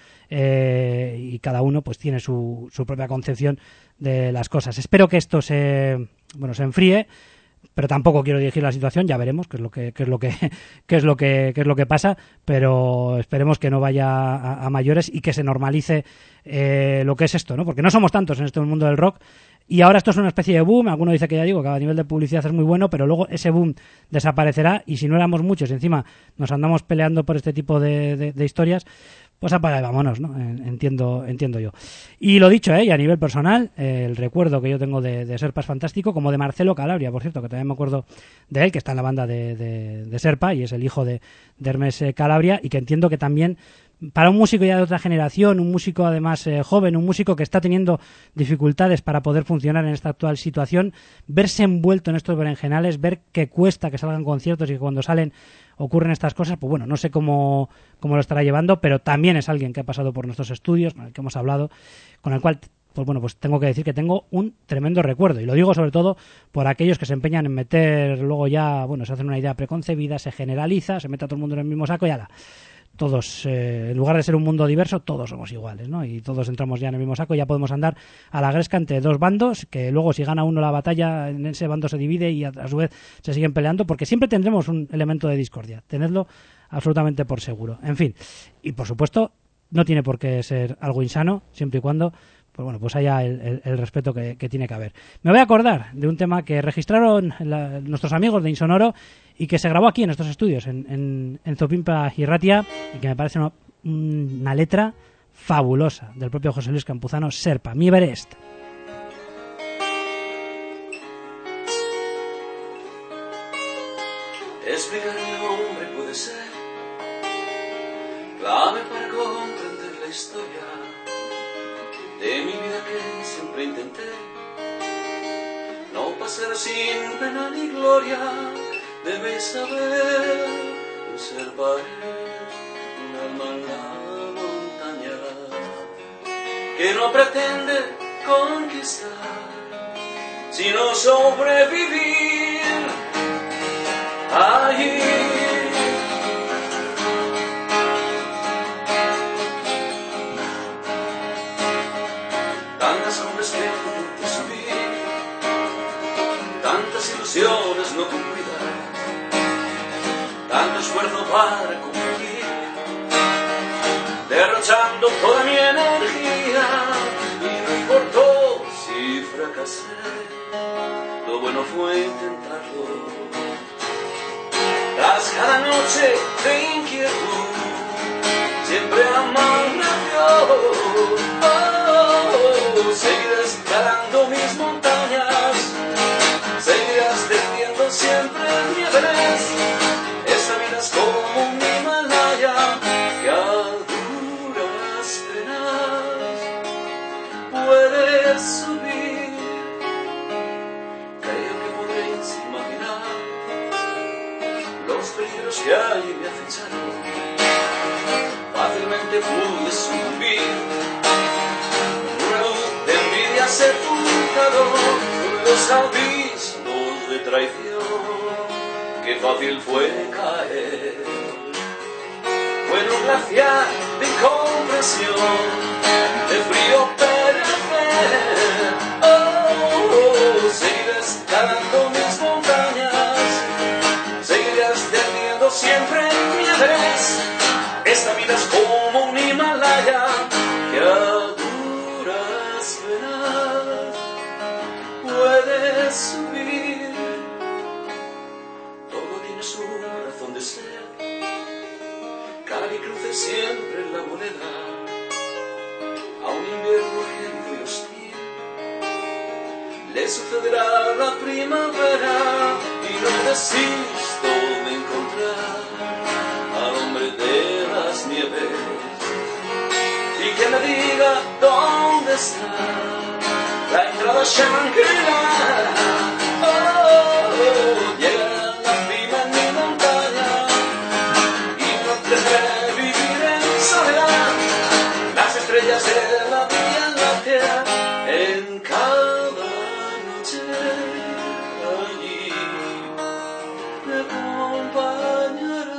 y cada uno pues tiene su propia concepción de las cosas. Espero que esto se enfríe, pero tampoco quiero dirigir la situación, ya veremos qué es lo que pasa, pero esperemos que no vaya a mayores y que se normalice lo que es esto, ¿no? Porque no somos tantos en este mundo del rock, y ahora esto es una especie de boom. Alguno dice que, ya digo, que a nivel de publicidad es muy bueno, pero luego ese boom desaparecerá, y si no éramos muchos y encima nos andamos peleando por este tipo de historias, pues apaga y vámonos, ¿no? Entiendo yo. Y lo dicho, y a nivel personal, el recuerdo que yo tengo de Serpa es fantástico, como de Marcelo Calabria, por cierto, que también me acuerdo de él, que está en la banda de Serpa y es el hijo de Hermes Calabria, y que entiendo que también para un músico ya de otra generación, un músico además joven, un músico que está teniendo dificultades para poder funcionar en esta actual situación, verse envuelto en estos berenjenales, ver que cuesta que salgan conciertos y que cuando salen ocurren estas cosas, pues bueno, no sé cómo lo estará llevando, pero también es alguien que ha pasado por nuestros estudios, con el que hemos hablado, con el cual, pues bueno, pues tengo que decir que tengo un tremendo recuerdo, y lo digo sobre todo por aquellos que se empeñan en meter luego ya, bueno, se hacen una idea preconcebida, se generaliza, se mete a todo el mundo en el mismo saco y ala. Todos, en lugar de ser un mundo diverso, todos somos iguales, ¿no? Y todos entramos ya en el mismo saco y ya podemos andar a la gresca entre dos bandos, que luego si gana uno la batalla, en ese bando se divide y a su vez se siguen peleando, porque siempre tendremos un elemento de discordia, tenedlo absolutamente por seguro. En fin, y por supuesto no tiene por qué ser algo insano, siempre y cuando pues bueno, pues haya el respeto que tiene que haber. Me voy a acordar de un tema que registraron nuestros amigos de Insonoro y que se grabó aquí en estos estudios, en Zopimpa y Ratia, y que me parece una letra fabulosa del propio José Luis Campuzano, Serpa, mi Everest. Explicar el nombre puede ser clave para comprender la historia de mi vida que siempre intenté no pasar sin pena ni gloria. Debes saber, Serpa es un alma en la montaña que no pretende conquistar, sino sobrevivir allí. Tantas cumbres que intenté subir, tantas ilusiones no cumplidas, tanto esfuerzo para cumplir, derrochando toda mi energía, y no importó si fracasé, lo bueno fue intentarlo. Tras cada noche de inquietud, siempre amaneció. Seguiré escalando mis montañas, seguiré ascendiendo siempre mi Everest. Esta vida es como un Himalaya que a duras penas puedes subir. Creo que podréis imaginar los peligros que hay me acecharon. Fácilmente pude sucumbir, sepultado por los abismos de traición. Qué fácil fue caer, fue en un glaciar de incomprensión, de frío perecer. Seguiré escalando mis montañas, seguiré ascendiendo siempre mi Everest. Esta vida es como un Himalaya que a duras penas puedes subir. Todo tiene su razón de ser, cada que cruce siempre la moneda a un invierno gélido y hostil, le sucederá la primavera, y no desisto de encontrar al hombre de las nieves y que me diga dónde está la entrada a Shangri-La. Llegaré a la cima en mi montaña y no tendré vivir en soledad. Las estrellas de la Vía Láctea en cada noche allí me acompañarán.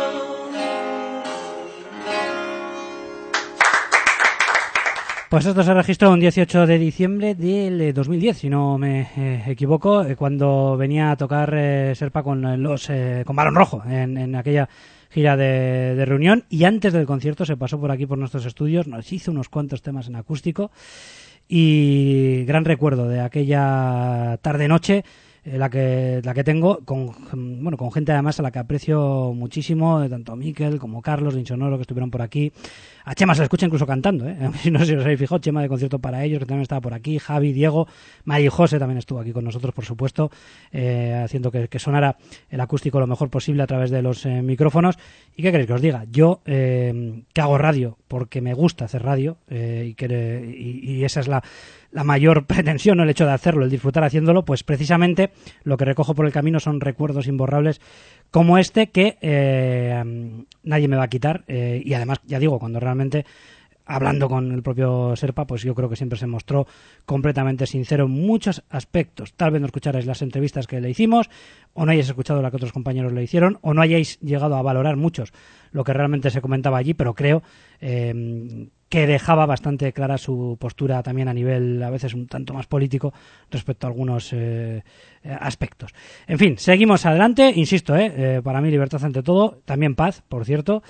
Pues esto se registró un 18 de diciembre del 2010, si no me equivoco, cuando venía a tocar Serpa con con Balón Rojo en aquella gira de reunión, y antes del concierto se pasó por aquí por nuestros estudios, nos hizo unos cuantos temas en acústico, y gran recuerdo de aquella tarde-noche, la que tengo con gente además a la que aprecio muchísimo, tanto Miquel como Carlos de Insonoro, que estuvieron por aquí. A Chema se la escucha incluso cantando, no sé si os habéis fijado, Chema de Concierto para Ellos, que también estaba por aquí, Javi, Diego, Mari José también estuvo aquí con nosotros, por supuesto, haciendo que sonara el acústico lo mejor posible a través de los micrófonos. ¿Y qué queréis que os diga? Yo, que hago radio porque me gusta hacer radio, y esa es la mayor pretensión, ¿no? El hecho de hacerlo, el disfrutar haciéndolo, pues precisamente lo que recojo por el camino son recuerdos imborrables como este que nadie me va a quitar, y además, ya digo, cuando realmente, hablando con el propio Serpa, pues yo creo que siempre se mostró completamente sincero en muchos aspectos. Tal vez no escucharais las entrevistas que le hicimos, o no hayáis escuchado la que otros compañeros le hicieron, o no hayáis llegado a valorar muchos lo que realmente se comentaba allí, pero creo que dejaba bastante clara su postura también a nivel a veces un tanto más político respecto a algunos aspectos. En fin, seguimos adelante, insisto, para mí libertad ante todo, también paz, por cierto,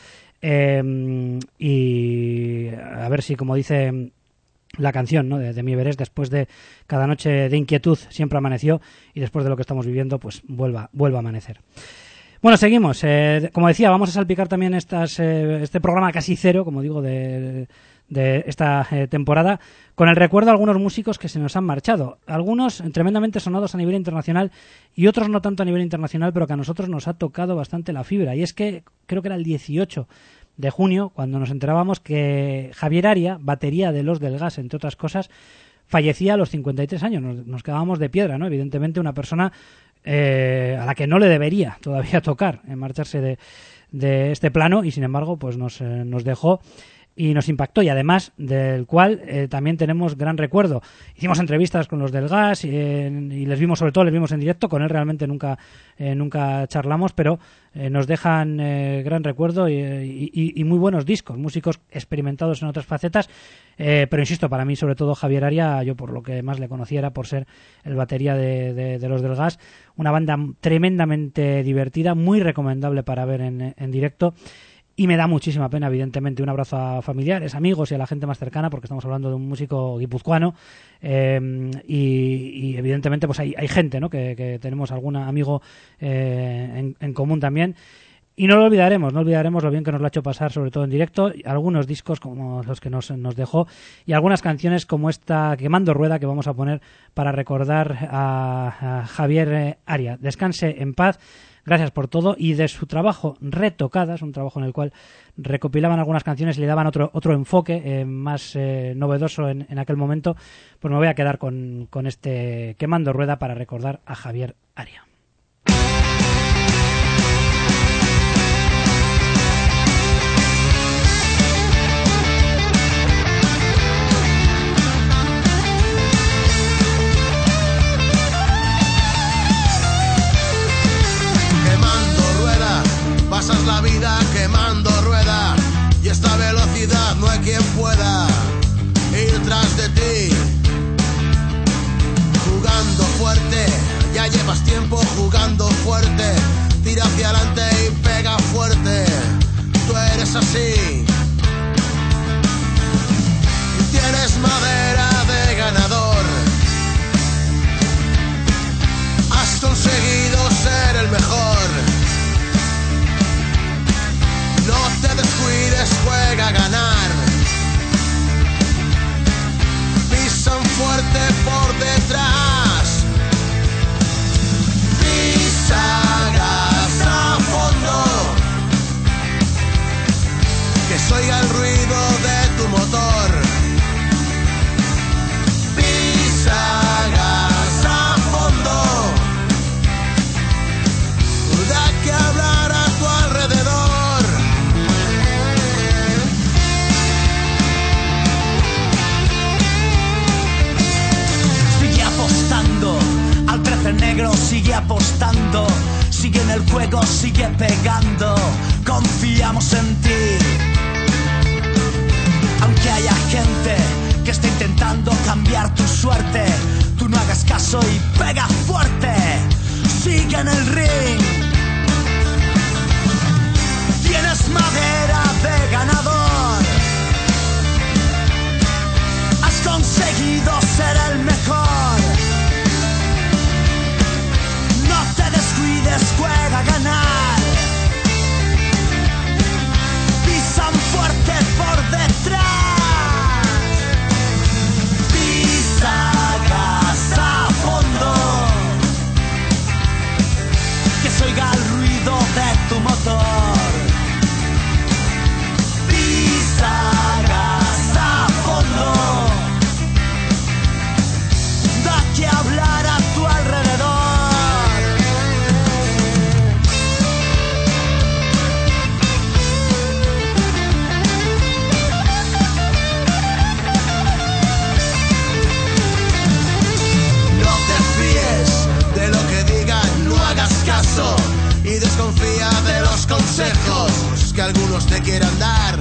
y a ver si, como dice la canción, ¿no?, de mi Everest, después de cada noche de inquietud siempre amaneció, y después de lo que estamos viviendo pues vuelva a amanecer. Bueno, seguimos. Como decía, vamos a salpicar también este programa casi cero, como digo, de esta temporada, con el recuerdo a algunos músicos que se nos han marchado. Algunos tremendamente sonados a nivel internacional y otros no tanto a nivel internacional, pero que a nosotros nos ha tocado bastante la fibra. Y es que creo que era el 18 de junio cuando nos enterábamos que Javier Aria, batería de Los del Gas, entre otras cosas, fallecía a los 53 años. Nos quedábamos de piedra, ¿no? Evidentemente una persona a la que no le debería todavía tocar marcharse de este plano, y sin embargo pues nos dejó. y nos impactó, y además del cual también tenemos gran recuerdo. Hicimos entrevistas con los del Gas y les vimos en directo. Con él realmente nunca charlamos, pero nos dejan gran recuerdo y muy buenos discos, músicos experimentados en otras facetas, pero insisto, para mí sobre todo Javier Aria, yo por lo que más le conociera por ser el batería de los del Gas, una banda tremendamente divertida, muy recomendable para ver en directo. Y me da muchísima pena, evidentemente. Un abrazo a familiares, amigos y a la gente más cercana, porque estamos hablando de un músico guipuzcoano. Y evidentemente pues hay gente, ¿no? que tenemos algún amigo en común también. Y no olvidaremos lo bien que nos lo ha hecho pasar, sobre todo en directo. Algunos discos como los que nos dejó y algunas canciones como esta Quemando Rueda que vamos a poner para recordar a Javier Aria. Descanse en paz. Gracias por todo. Y de su trabajo Retocadas, un trabajo en el cual recopilaban algunas canciones y le daban otro enfoque más novedoso en aquel momento, pues me voy a quedar con este Quemando Rueda para recordar a Javier Aria. Pasas la vida quemando rueda y esta velocidad no hay quien pueda ir tras de ti. Jugando fuerte, ya llevas tiempo jugando fuerte. Tira hacia adelante y pega fuerte. Tú eres así. Tienes madera de ganador. Has conseguido ser el mejor. No te descuides, juega a ganar. Pisan fuerte por detrás. Pisa gas a fondo. Que se oiga el ruido de tu motor. Pisa gas a fondo. Da que hablar a tu alrededor. Al 13 negro sigue apostando, sigue en el juego, sigue pegando, confiamos en ti. Aunque haya gente que esté intentando cambiar tu suerte, tú no hagas caso y pega fuerte, sigue en el ring. Tienes madera de ganador, has conseguido ser el mejor. No te descuides, juega a ganar. Pisan fuerte por detrás. Pisa gas a fondo. Que se oiga el ruido de tu motor. Pisa gas a fondo. Da que hablar a tu alrededor. Y desconfía de los consejos que algunos te quieran dar.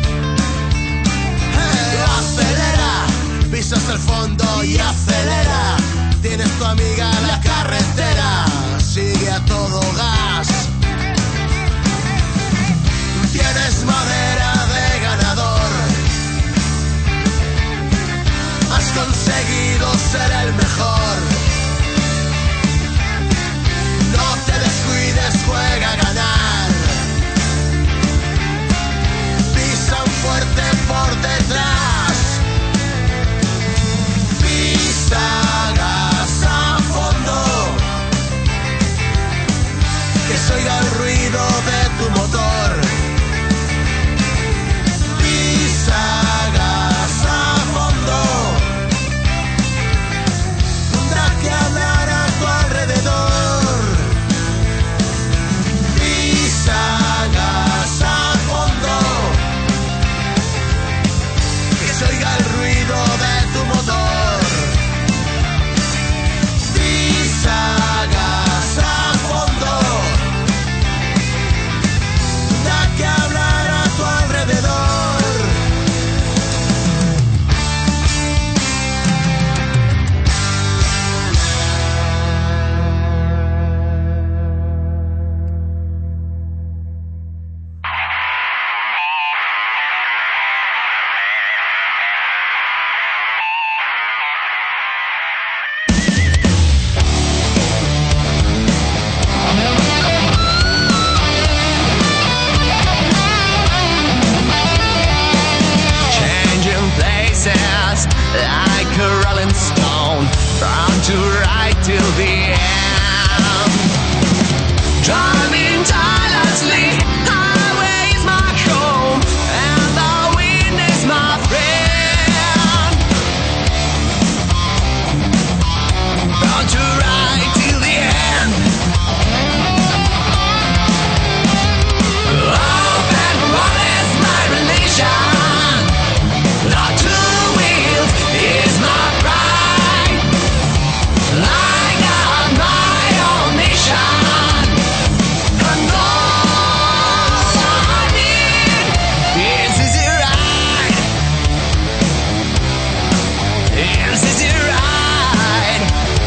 Acelera, pisa hasta el fondo y acelera. Tienes tu amiga en la carretera, sigue a todo gas. Tienes madera de ganador, has conseguido ser el mejor. No te descuides, juega a ganar. like a rolling stone, from to right till the end. Driving tirelessly, highway is my home, and the wind is my friend. From to right till the end. Open what is my religion? The two wheels is my pride. I got my own mission, and all I need is easy ride. Is easy ride.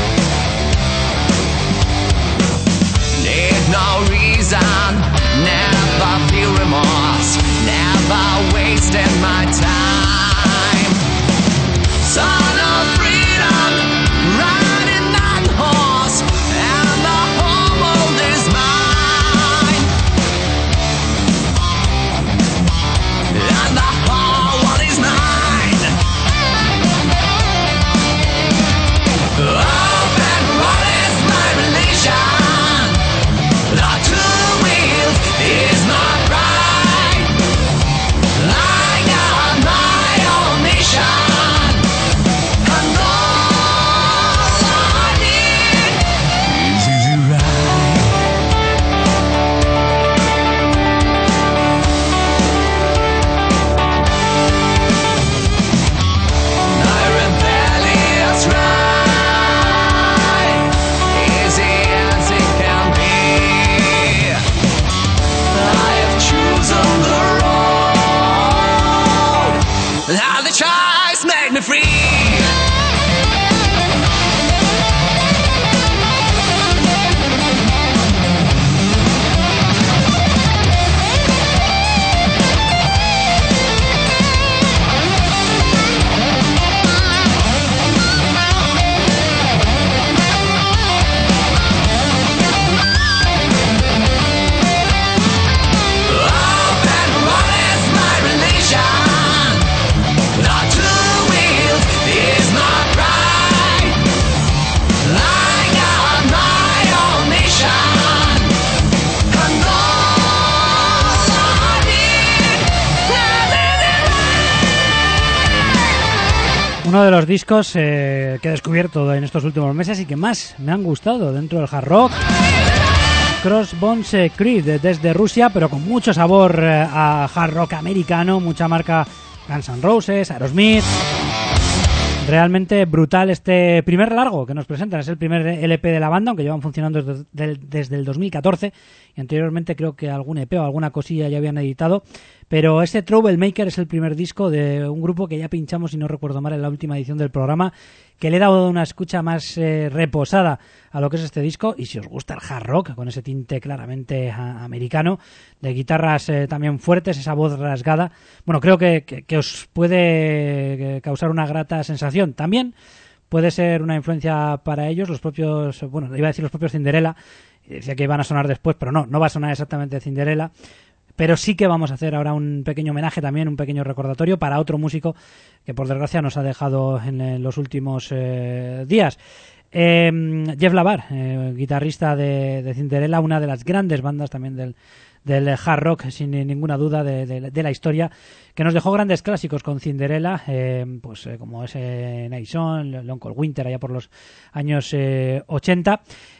Need no reason, never feel remorse, never wasted my time. Son of freedom, riding that horse, and the whole world is mine. And the whole world is mine. Open what is my religion? The two wheels is my pride. I got my own mission, and all I need is easy ride. My rebellious ride, easy as it can be. I have chosen the road, and the choice made me free. Open what is my religion? The two wheels is my pride. I got my own mission, and all I need is Uno de los discos que he descubierto en estos últimos meses y que más me han gustado dentro del hard rock, Crossbones Creed, desde Rusia, pero con mucho sabor a hard rock americano, mucha marca Guns N' Roses, Aerosmith. Realmente brutal este primer largo que nos presentan, es el primer LP de la banda, aunque llevan funcionando desde el 2014 y anteriormente creo que algún EP o alguna cosilla ya habían editado, pero este Troublemaker es el primer disco de un grupo que ya pinchamos, si no recuerdo mal, en la última edición del programa, que le he dado una escucha más reposada a lo que es este disco, y si os gusta el hard rock, con ese tinte claramente americano, de guitarras también fuertes, esa voz rasgada, bueno, creo que os puede causar una grata sensación. También puede ser una influencia para ellos, los propios, bueno, iba a decir los propios Cinderella, decía que iban a sonar después, pero no va a sonar exactamente Cinderella, pero sí que vamos a hacer ahora un pequeño homenaje también, un pequeño recordatorio para otro músico que por desgracia nos ha dejado en los últimos días. Jeff Lavar, guitarrista de Cinderella, una de las grandes bandas también del hard rock, sin ninguna duda, de la historia, que nos dejó grandes clásicos con Cinderella, como ese Nation, Uncle Winter, allá por los años 80.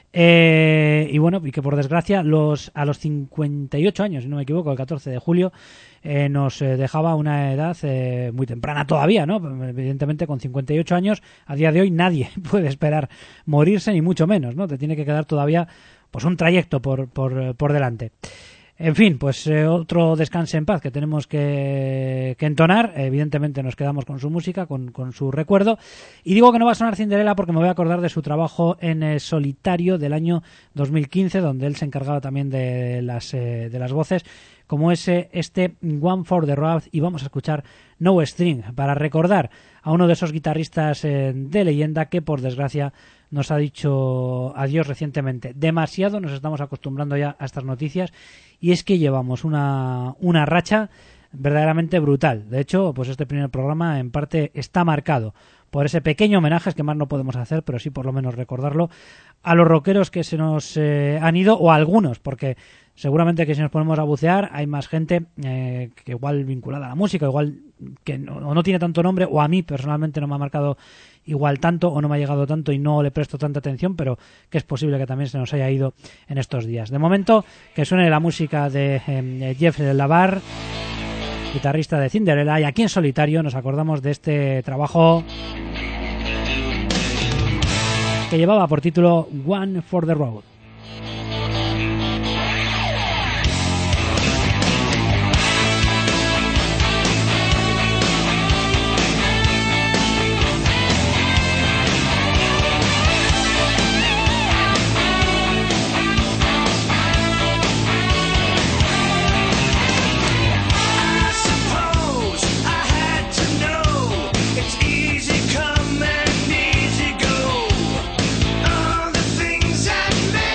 Y bueno, y que por desgracia a los 58 años, si no me equivoco, el 14 de julio, nos dejaba una edad muy temprana todavía, ¿no? Evidentemente con 58 años, a día de hoy nadie puede esperar morirse, ni mucho menos, ¿no? Te tiene que quedar todavía pues un trayecto por delante. En fin, pues otro descanse en paz que tenemos que entonar. Evidentemente nos quedamos con su música, con su recuerdo. Y digo que no va a sonar Cinderella porque me voy a acordar de su trabajo en solitario del año 2015, donde él se encargaba también de las voces, como este One for the Road, y vamos a escuchar No String para recordar a uno de esos guitarristas de leyenda que por desgracia nos ha dicho adiós recientemente. Demasiado nos estamos acostumbrando ya a estas noticias, y es que llevamos una racha verdaderamente brutal. De hecho, pues este primer programa en parte está marcado por ese pequeño homenaje, es que más no podemos hacer, pero sí por lo menos recordarlo, a los rockeros que se nos han ido, o a algunos, porque seguramente que si nos ponemos a bucear hay más gente que igual vinculada a la música, igual que no tiene tanto nombre, o a mí personalmente no me ha marcado igual tanto, o no me ha llegado tanto y no le presto tanta atención, pero que es posible que también se nos haya ido en estos días. De momento, que suene la música de Jeff Lavar, guitarrista de Cinderella, y aquí en solitario nos acordamos de este trabajo que llevaba por título One for the Road. Easy come and easy go. All the things I made.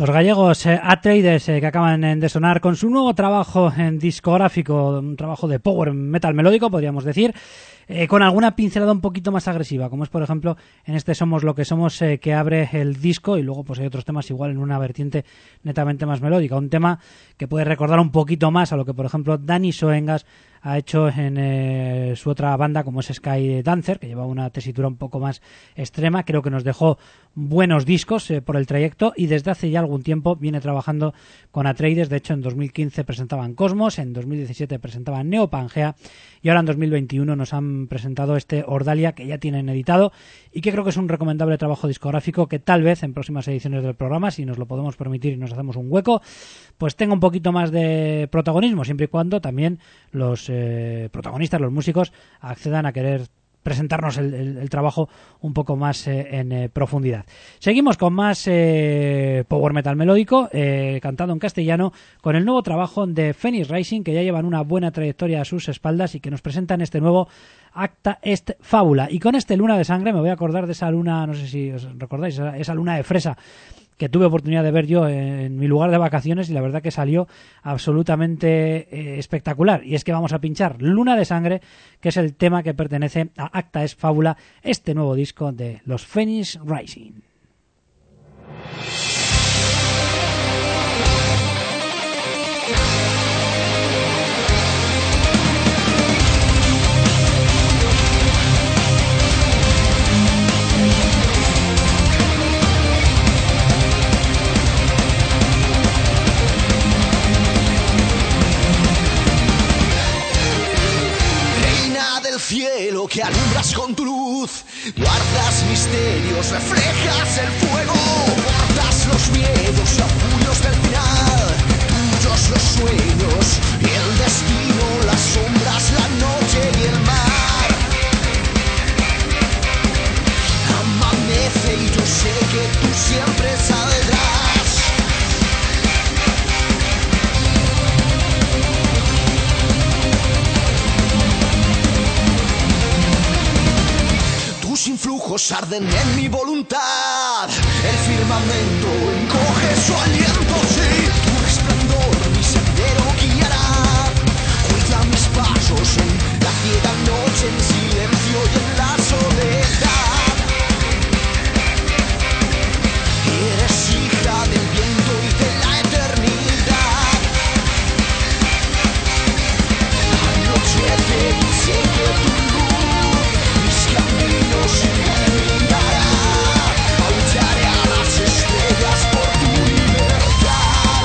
Los gallegos Atreides, que acaban de sonar con su nuevo trabajo discográfico, un trabajo de power metal melódico, podríamos decir, con alguna pincelada un poquito más agresiva, como es, por ejemplo, en este Somos lo que somos, que abre el disco, y luego pues hay otros temas igual en una vertiente netamente más melódica. Un tema que puede recordar un poquito más a lo que, por ejemplo, Dani Soengas ha hecho en su otra banda, como es Sky Dancer, que lleva una tesitura un poco más extrema. Creo que nos dejó buenos discos por el trayecto, y desde hace ya algún tiempo viene trabajando con Atreides. De hecho, en 2015 presentaban Cosmos, en 2017 presentaban Neopangea, y ahora en 2021 nos han presentado este Ordalia, que ya tienen editado y que creo que es un recomendable trabajo discográfico que tal vez en próximas ediciones del programa, si nos lo podemos permitir y nos hacemos un hueco, pues tenga un poquito más de protagonismo, siempre y cuando también los protagonistas, los músicos, accedan a querer presentarnos el trabajo un poco más en profundidad. Seguimos con más power metal melódico, cantado en castellano, con el nuevo trabajo de Phoenix Rising, que ya llevan una buena trayectoria a sus espaldas y que nos presentan este nuevo Acta Est Fábula. Y con este Luna de Sangre me voy a acordar de esa luna, no sé si os recordáis, esa luna de fresa que tuve oportunidad de ver yo en mi lugar de vacaciones, y la verdad que salió absolutamente espectacular. Y es que vamos a pinchar Luna de Sangre, que es el tema que pertenece a Acta Est Fábula, este nuevo disco de los Phoenix Rising. Cielo que alumbras con tu luz, guardas misterios, reflejas el fuego, portas los miedos y augurios del final, tuyos los sueños y el destino, las sombras, la noche y el mar. Amanece y yo sé que tú siempre saldrás. Tus influjos arden en mi voluntad, el firmamento encoge su aliento, sí, tu resplandor mi sendero guiará, cuida mis pasos en la ciega noche, en silencio y en la soledad. Eres hija del viento y de la eternidad. Anochece y siente tu luz, mis caminos iluminará, aullaré a las estrellas por tu libertad.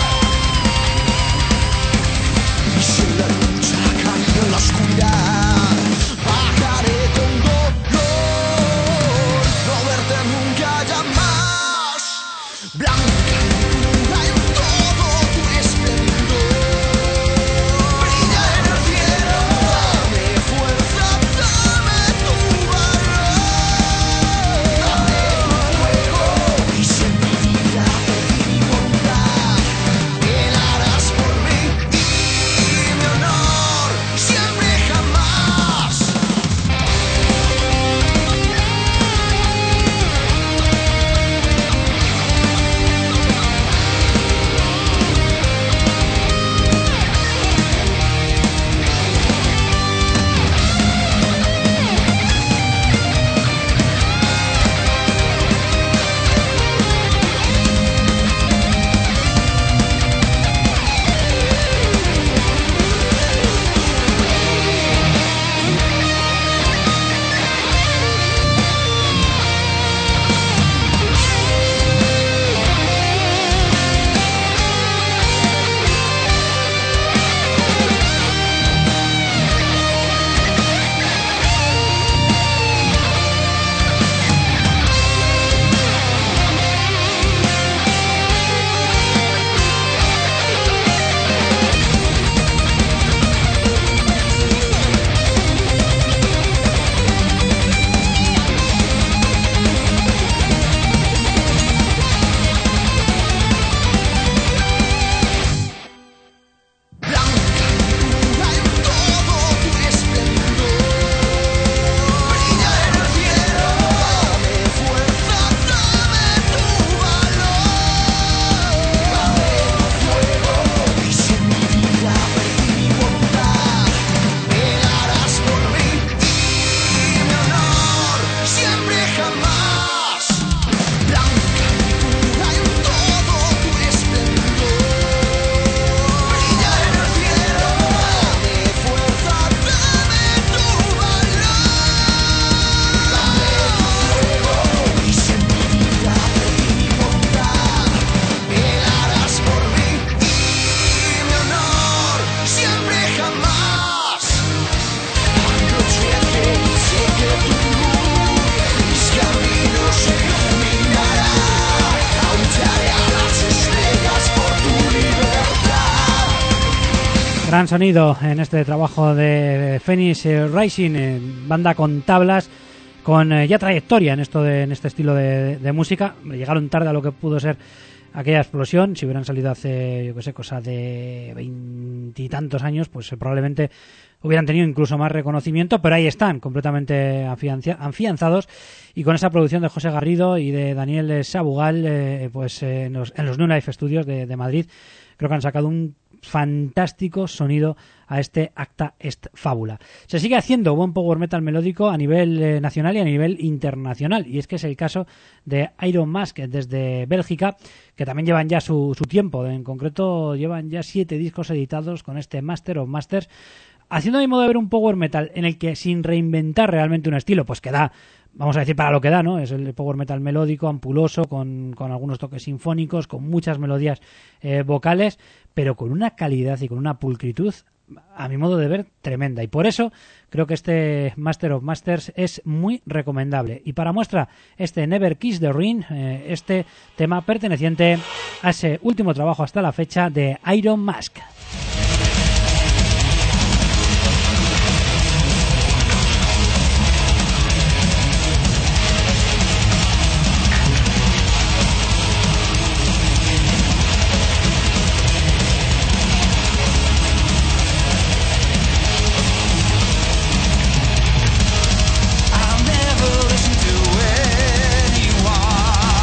Gran sonido en este trabajo de Phoenix Rising, banda con tablas, con ya trayectoria en este estilo de música. Llegaron tarde a lo que pudo ser aquella explosión. Si hubieran salido hace, yo que sé, cosa de 20 y tantos años, pues probablemente hubieran tenido incluso más reconocimiento, pero ahí están, completamente afianzados, y con esa producción de José Garrido y de Daniel Sabugal, pues en los New Life Studios de Madrid, creo que han sacado un fantástico sonido a este Acta Est Fábula. Se sigue haciendo buen power metal melódico a nivel nacional y a nivel internacional, y es que es el caso de Iron Mask desde Bélgica, que también llevan ya su tiempo. En concreto llevan ya 7 discos editados con este Master of Masters, haciendo a mi modo de ver un power metal en el que, sin reinventar realmente un estilo, pues que da, vamos a decir, para lo que da, ¿no? Es el power metal melódico, ampuloso, con algunos toques sinfónicos, con muchas melodías vocales, pero con una calidad y con una pulcritud, a mi modo de ver, tremenda. Y por eso creo que este Master of Masters es muy recomendable. Y para muestra, este Never Kiss the Ring, este tema perteneciente a ese último trabajo hasta la fecha de Iron Mask.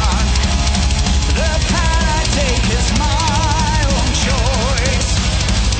The path I take is my own choice.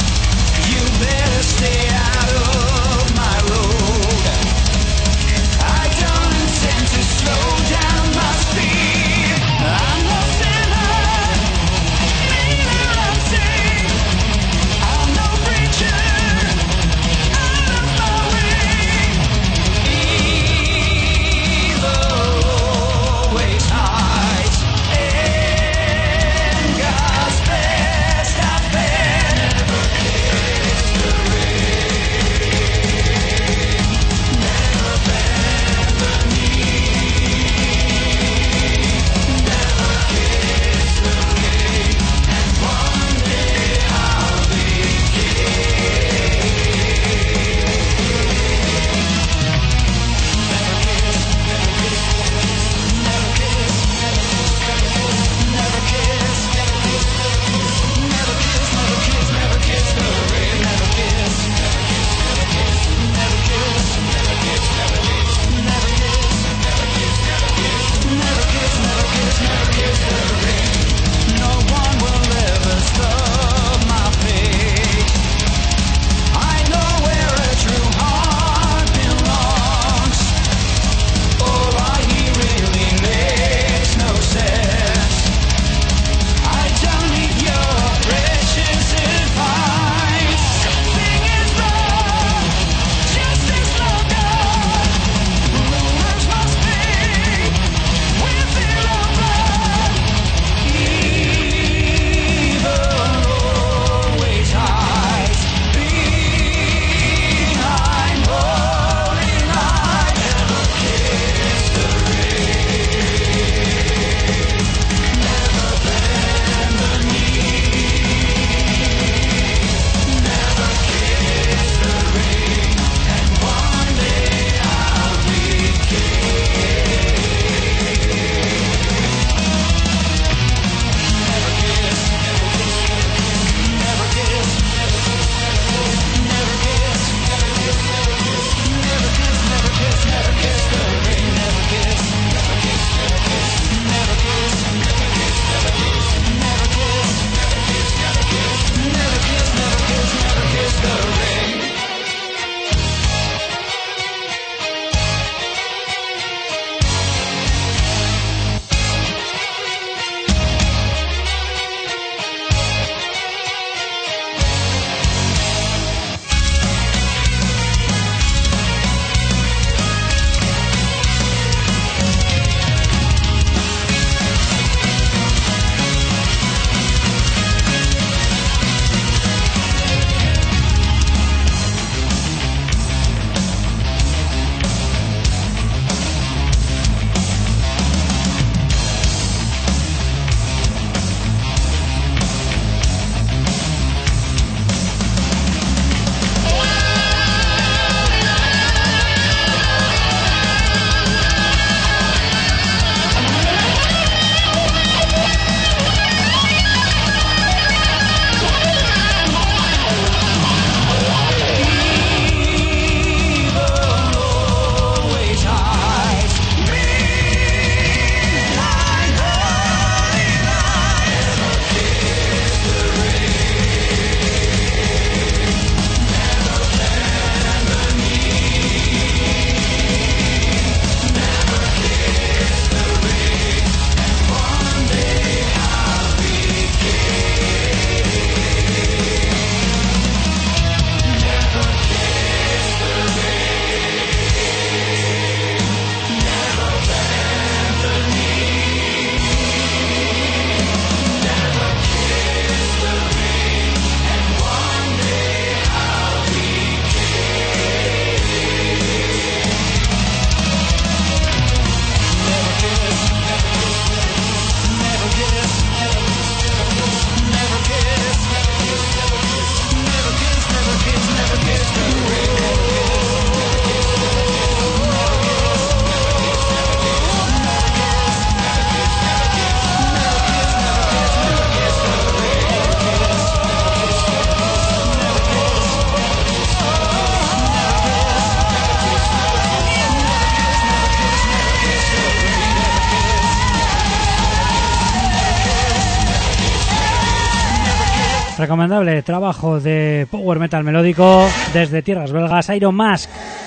Recomendable trabajo de power metal melódico desde tierras belgas, Iron Mask.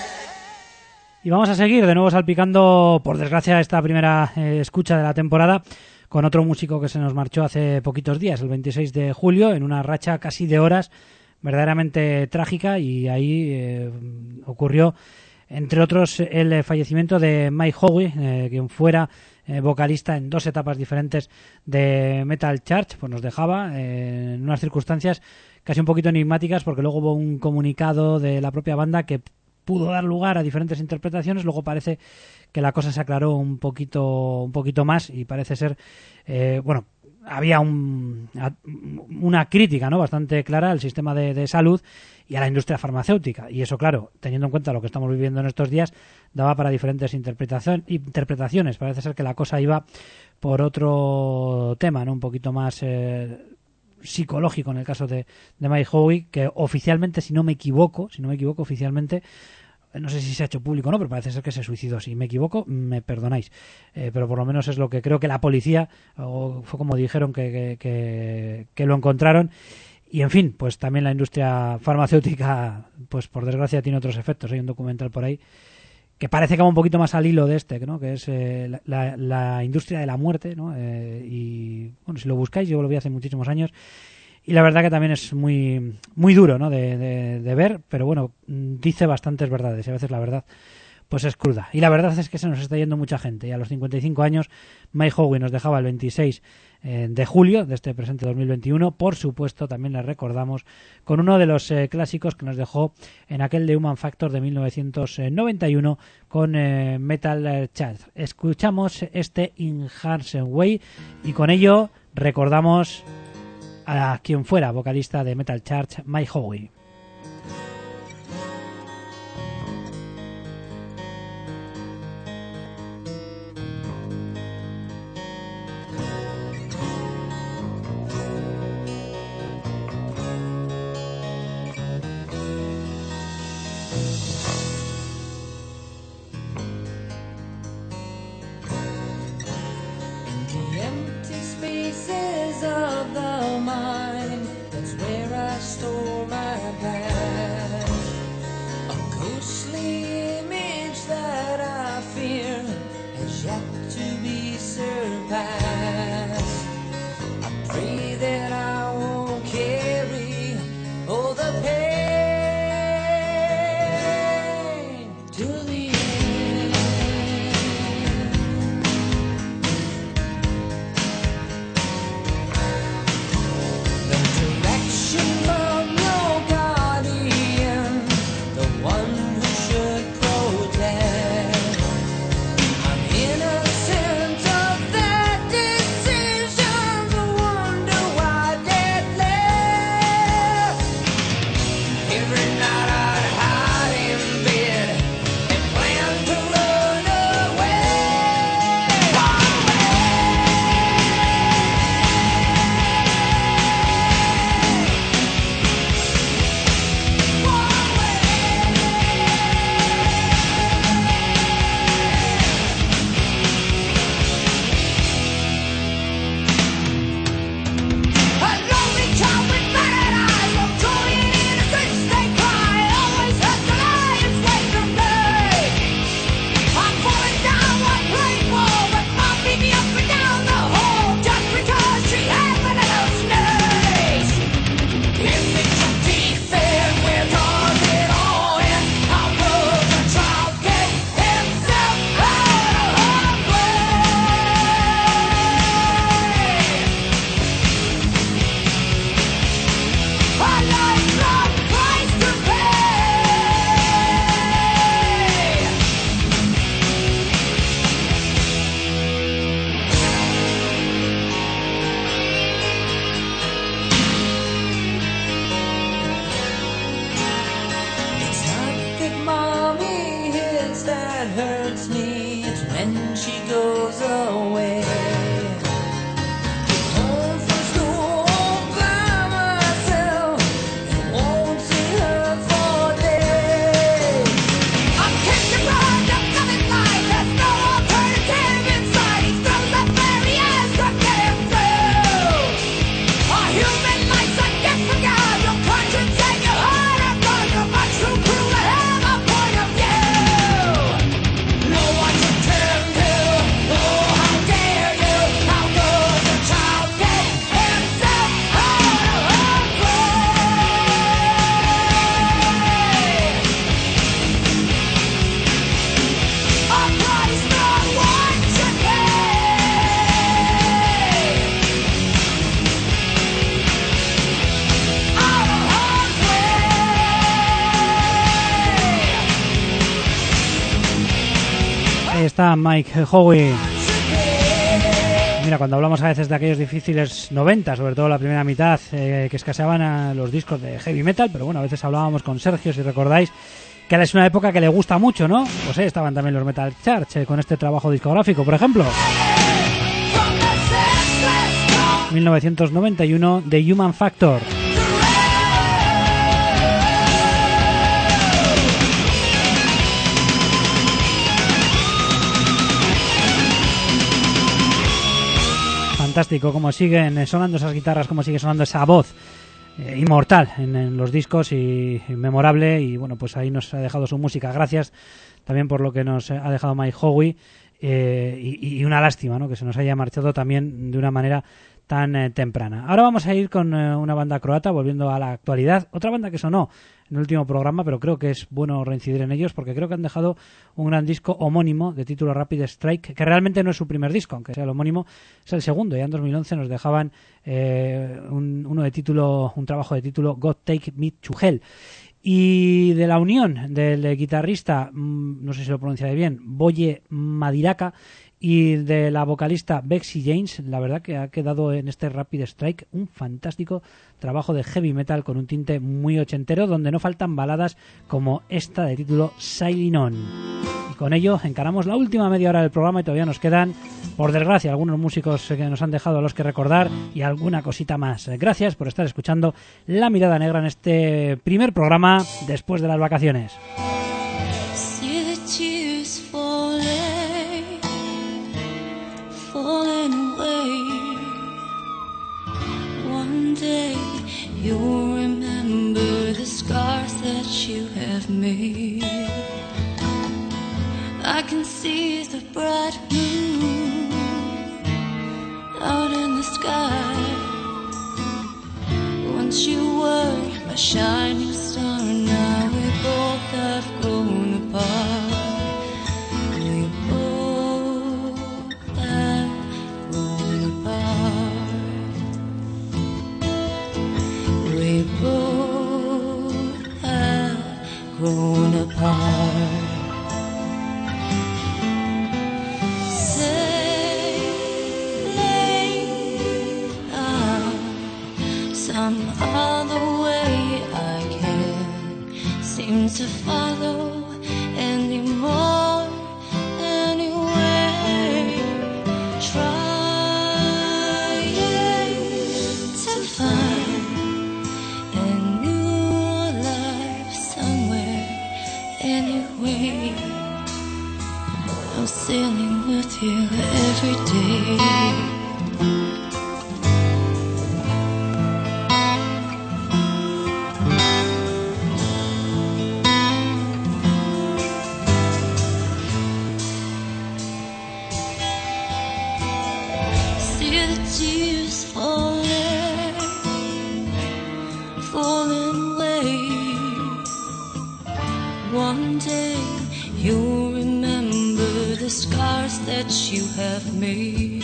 Y vamos a seguir de nuevo salpicando, por desgracia, esta primera escucha de la temporada con otro músico que se nos marchó hace poquitos días, el 26 de julio, en una racha casi de horas verdaderamente trágica, y ahí ocurrió, entre otros, el fallecimiento de Mike Howe, quien fuera vocalista en 2 etapas diferentes de Metal Church. Pues nos dejaba en unas circunstancias casi un poquito enigmáticas, porque luego hubo un comunicado de la propia banda que pudo dar lugar a diferentes interpretaciones. Luego parece que la cosa se aclaró un poquito más, y parece ser, había una crítica, ¿no?, bastante clara al sistema de salud y a la industria farmacéutica, y eso, claro, teniendo en cuenta lo que estamos viviendo en estos días, daba para diferentes interpretaciones. Parece ser que la cosa iba por otro tema, ¿no?, un poquito más psicológico en el caso de Mike Howe, que oficialmente, si no me equivoco oficialmente, no sé si se ha hecho público o no, pero parece ser que se suicidó. Si me equivoco, me perdonáis, pero por lo menos es lo que creo que la policía, o fue como dijeron que lo encontraron. Y en fin, pues también la industria farmacéutica, pues por desgracia tiene otros efectos. Hay un documental por ahí que parece que va un poquito más al hilo de este, ¿no?, que es la industria de la muerte, ¿no? Y bueno, si lo buscáis, yo lo vi hace muchísimos años, y la verdad que también es muy, muy duro, ¿no?, de ver, pero bueno, dice bastantes verdades, y a veces la verdad pues es cruda. Y la verdad es que se nos está yendo mucha gente, y a los 55 años Mike Howe nos dejaba el 26 de julio de este presente 2021. Por supuesto, también le recordamos con uno de los clásicos que nos dejó en aquel de Human Factor de 1991 con Metal Church. Escuchamos este In Hearts and Way, y con ello recordamos a quien fuera vocalista de Metal Church, Mike Howe. Human life's a gift. Ahí está Mike Howe. Mira, cuando hablamos a veces de aquellos difíciles 90, sobre todo la primera mitad, que escaseaban los discos de heavy metal, pero bueno, a veces hablábamos con Sergio, si recordáis, que es una época que le gusta mucho, ¿no? Pues estaban también los Metal Church con este trabajo discográfico, por ejemplo. 1991, The Human Factor. Fantástico cómo siguen sonando esas guitarras, cómo sigue sonando esa voz inmortal en los discos y memorable, y bueno, pues ahí nos ha dejado su música. Gracias también por lo que nos ha dejado Mike Howe, y una lástima, ¿no?, que se nos haya marchado también de una manera tan temprana. Ahora vamos a ir con una banda croata, volviendo a la actualidad, otra banda que sonó en el último programa, pero creo que es bueno reincidir en ellos porque creo que han dejado un gran disco homónimo de título Rapid Strike, que realmente no es su primer disco, aunque sea el homónimo, es el segundo. Ya en 2011 nos dejaban un trabajo de título God Take Me to Hell. Y de la unión del guitarrista, no sé si lo pronunciaré bien, Boye Madiraka, y de la vocalista Bexy James, la verdad que ha quedado en este Rapid Strike un fantástico trabajo de heavy metal con un tinte muy ochentero, donde no faltan baladas como esta de título Sailing On. Y con ello encaramos la última media hora del programa y todavía nos quedan, por desgracia, algunos músicos que nos han dejado a los que recordar y alguna cosita más. Gracias por estar escuchando La Mirada Negra en este primer programa después de las vacaciones. You'll remember the scars that you have made. I can see the bright moon out in the sky. Once you were my shining star, now we both have grown apart. We both have grown apart. We both have grown apart. Sailing out some other way I can't seem to follow anymore. Anyway, trying to find anyway. I'm sailing with you every day. See the tears falling, falling away. One day you'll remember the scars that you have made.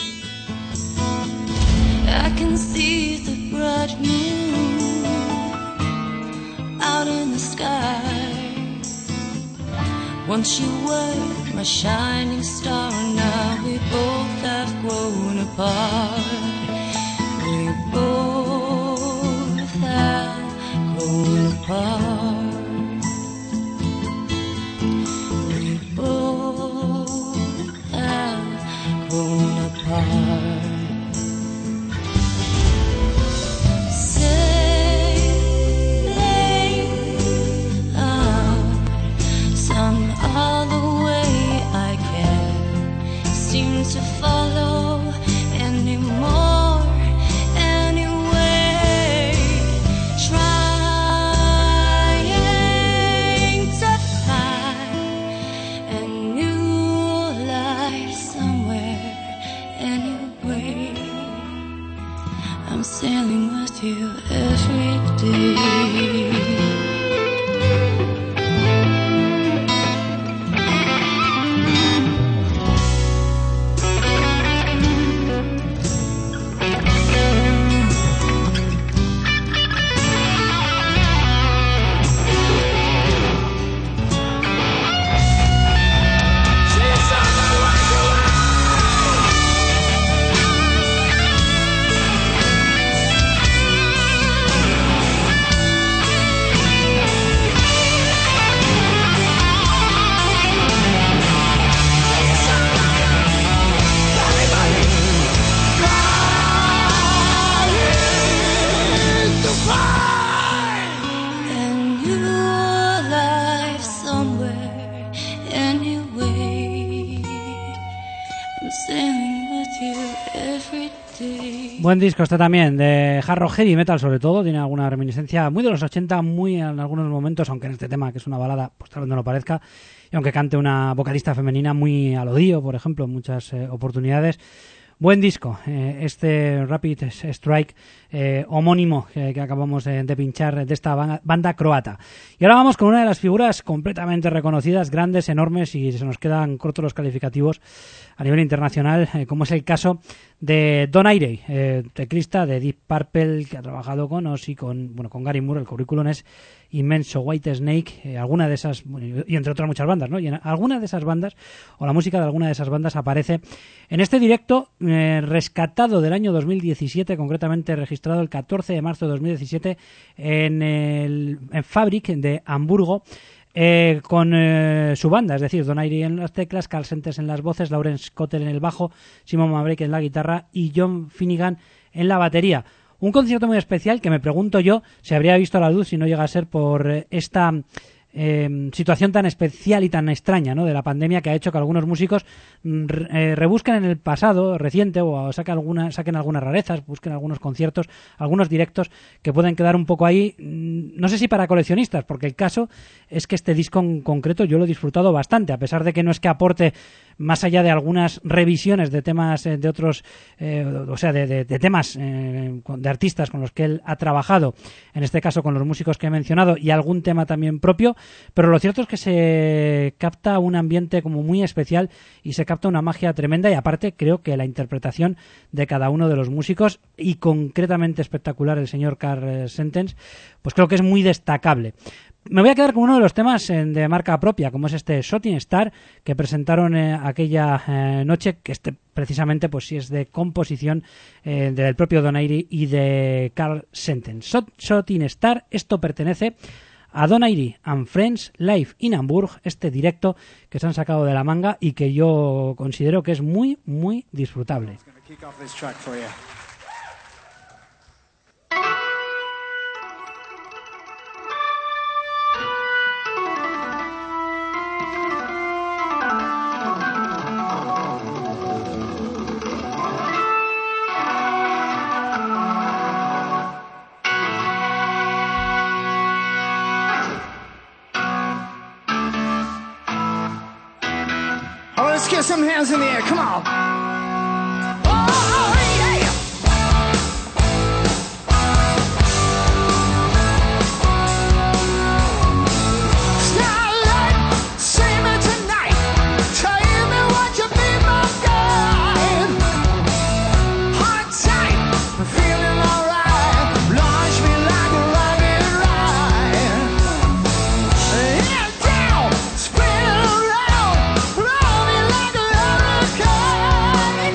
I can see the bright moon out in the sky. Once you were my shining star, now we both have grown apart. We both have grown apart. Sailing out some other way I can't seem to follow anymore. Anyway, trying to find a new life somewhere. Anyway, I'm sailing with you every day. sailing with you every day. Buen disco este también, de hard rock heavy metal sobre todo, tiene alguna reminiscencia muy de los 80, muy en algunos momentos, aunque en este tema, que es una balada, pues tal vez no lo parezca, y aunque cante una vocalista femenina muy al oído, por ejemplo, en muchas oportunidades. Buen disco, este Rapid Strike homónimo que acabamos de pinchar de esta banda croata. Y ahora vamos con una de las figuras completamente reconocidas, grandes, enormes, y se nos quedan cortos los calificativos a nivel internacional, como es el caso de Don Airey, teclista de Deep Purple, que ha trabajado con Ozzy, con Gary Moore. El currículum es inmenso. White Snake, alguna de esas, y entre otras muchas bandas, ¿no? Y en alguna de esas bandas, o la música de alguna de esas bandas, aparece en este directo rescatado del año 2017, concretamente registrado el 14 de marzo de 2017 en Fabric de Hamburgo, con su banda, es decir, Don Airey en las teclas, Carl Sentence en las voces, Lawrence Cotter en el bajo, Simon Maverick en la guitarra y John Finnegan en la batería. Un concierto muy especial que me pregunto yo si habría visto la luz si no llega a ser por esta situación tan especial y tan extraña, ¿no?, de la pandemia, que ha hecho que algunos músicos rebusquen en el pasado reciente o saquen algunas rarezas, busquen algunos conciertos, algunos directos que pueden quedar un poco ahí, no sé si para coleccionistas, porque el caso es que este disco en concreto yo lo he disfrutado bastante, a pesar de que no es que aporte más allá de algunas revisiones de temas de otros, de temas de artistas con los que él ha trabajado, en este caso con los músicos que he mencionado, y algún tema también propio, pero lo cierto es que se capta un ambiente como muy especial y se capta una magia tremenda, y aparte creo que la interpretación de cada uno de los músicos, y concretamente espectacular el señor Carl Sentence, pues creo que es muy destacable. Me voy a quedar con uno de los temas de marca propia, como es este Shooting Star, que presentaron aquella noche, que precisamente pues sí es de composición del propio Don Airey y de Carl Sentence. Shooting Star, esto pertenece a Don Airey and Friends Live in Hamburg, este directo que se han sacado de la manga y que yo considero que es muy, muy disfrutable. Let's get some hands in the air, come on. Oh, yeah. Starlight, see me tonight. Tell me what you be, my guide. Hard tight, feeling alright. Launch me like a rocket ride. Head down, spin around. Roll me like a hurricane.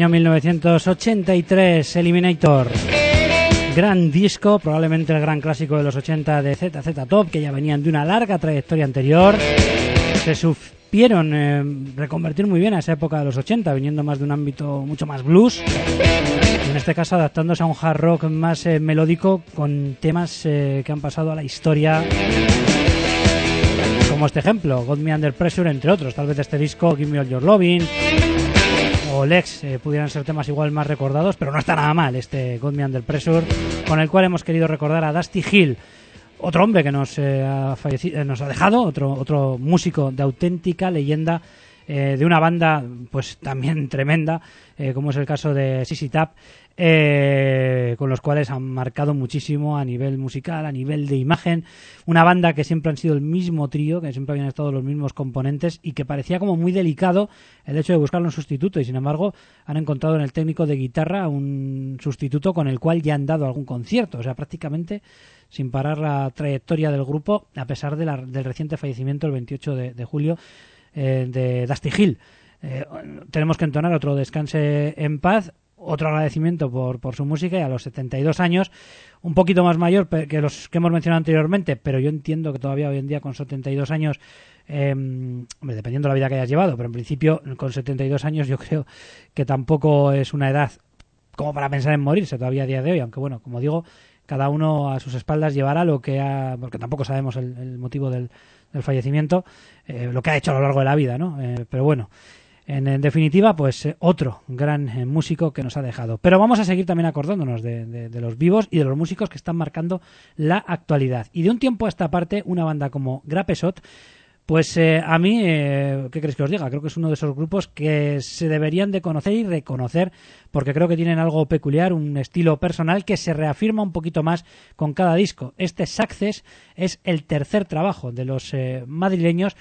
Año 1983, Eliminator. Gran disco, probablemente el gran clásico de los 80 de ZZ Top, que ya venían de una larga trayectoria anterior. Se supieron reconvertir muy bien a esa época de los 80, viniendo más de un ámbito mucho más blues. En este caso adaptándose a un hard rock más melódico, con temas que han pasado a la historia, como este ejemplo, Got Me Under Pressure, entre otros. Tal vez de este disco, Give Me All Your Lovin' o Lex pudieran ser temas igual más recordados, pero no está nada mal este Got Me Under Pressure, con el cual hemos querido recordar a Dusty Hill, otro hombre que nos ha dejado, otro músico de auténtica leyenda, de una banda pues también tremenda, como es el caso de ZZ Top, con los cuales han marcado muchísimo a nivel musical, a nivel de imagen. Una banda que siempre han sido el mismo trío, que siempre habían estado los mismos componentes, y que parecía como muy delicado el hecho de buscarle un sustituto, y sin embargo han encontrado en el técnico de guitarra un sustituto con el cual ya han dado algún concierto, o sea, prácticamente sin parar la trayectoria del grupo, a pesar de del reciente fallecimiento el 28 de julio de Dusty Hill. Tenemos que entonar otro Descanse en Paz, otro agradecimiento por su música, y a los 72 años, un poquito más mayor que los que hemos mencionado anteriormente, pero yo entiendo que todavía hoy en día con 72 años, hombre, dependiendo de la vida que hayas llevado, pero en principio con 72 años yo creo que tampoco es una edad como para pensar en morirse todavía a día de hoy, aunque bueno, como digo, cada uno a sus espaldas llevará lo que ha, porque tampoco sabemos el motivo del fallecimiento, lo que ha hecho a lo largo de la vida, ¿no? Pero bueno, en definitiva, pues otro gran músico que nos ha dejado. Pero vamos a seguir también acordándonos de los vivos y de los músicos que están marcando la actualidad. Y de un tiempo a esta parte, una banda como Grapesot, pues a mí, ¿qué queréis que os diga? Creo que es uno de esos grupos que se deberían de conocer y reconocer, porque creo que tienen algo peculiar, un estilo personal que se reafirma un poquito más con cada disco. Este Success es el tercer trabajo de los madrileños,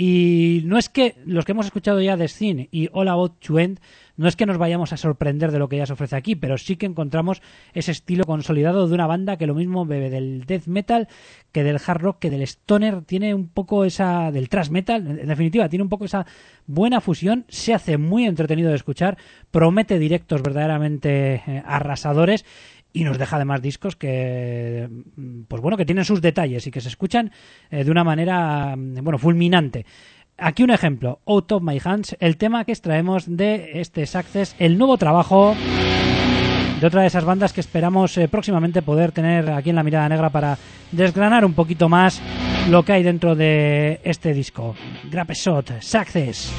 y no es que los que hemos escuchado ya de Sin y All About to End, no es que nos vayamos a sorprender de lo que ya se ofrece aquí, pero sí que encontramos ese estilo consolidado de una banda que lo mismo bebe del death metal que del hard rock, que del stoner, tiene un poco esa del thrash metal, en definitiva tiene un poco esa buena fusión, se hace muy entretenido de escuchar, promete directos verdaderamente arrasadores, y nos deja además discos que, pues bueno, que tienen sus detalles y que se escuchan de una manera, bueno, fulminante. Aquí un ejemplo, Out of My Hands, el tema que extraemos de este Success, el nuevo trabajo de otra de esas bandas que esperamos próximamente poder tener aquí en La Mirada Negra para desgranar un poquito más lo que hay dentro de este disco. Grapesot, Success.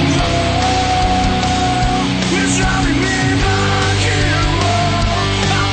It's driving me back here.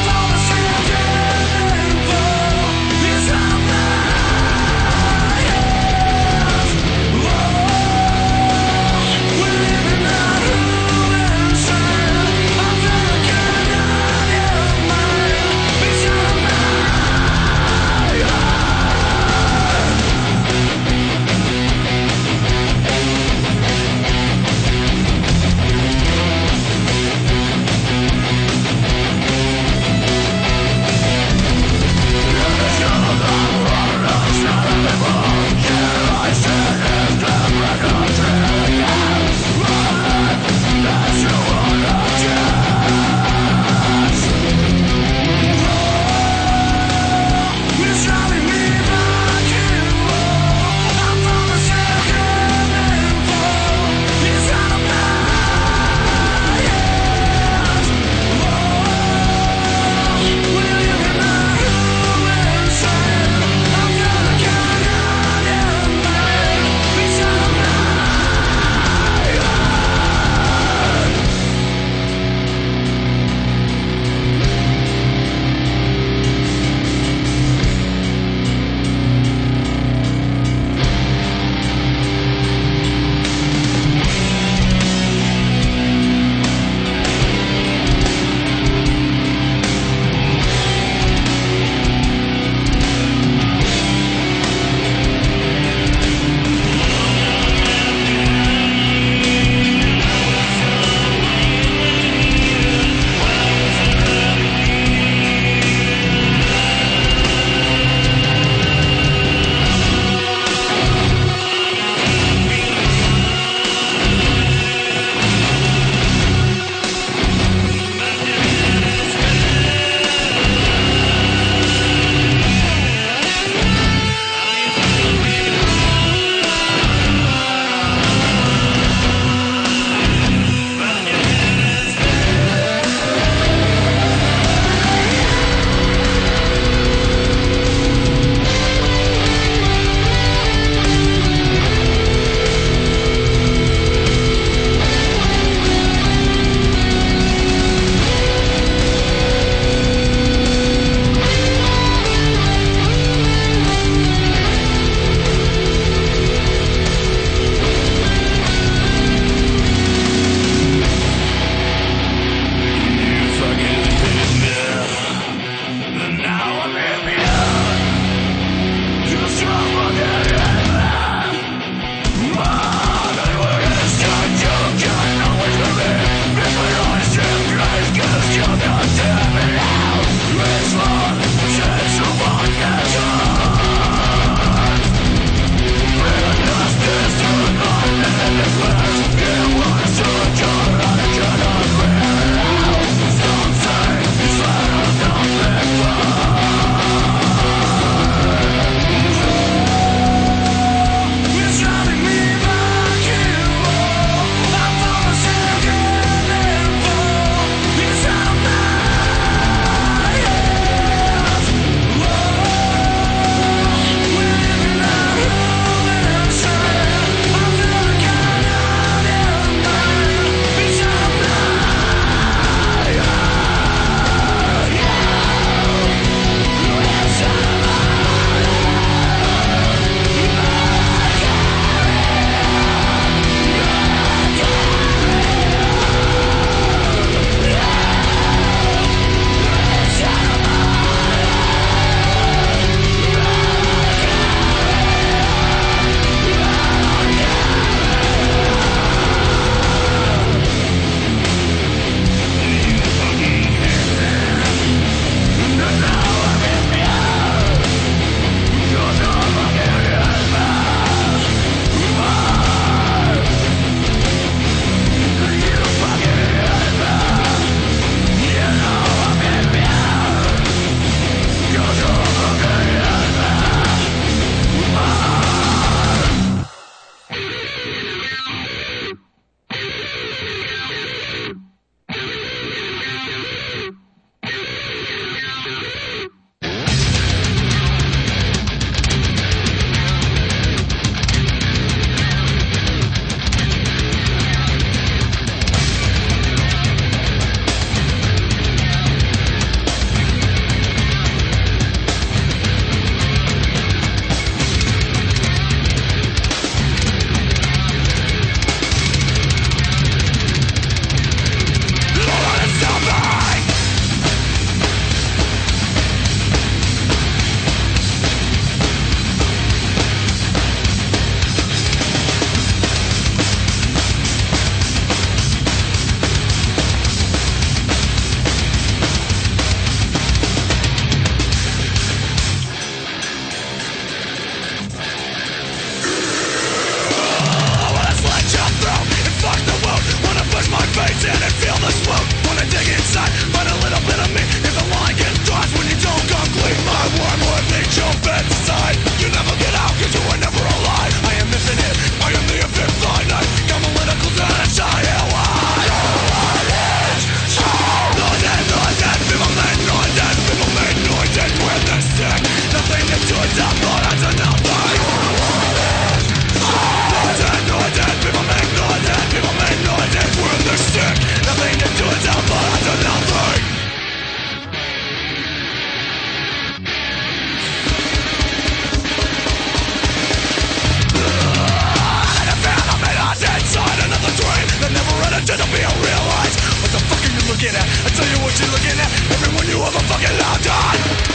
looking at. I tell you what you're looking at. Everyone you ever fucking loved on.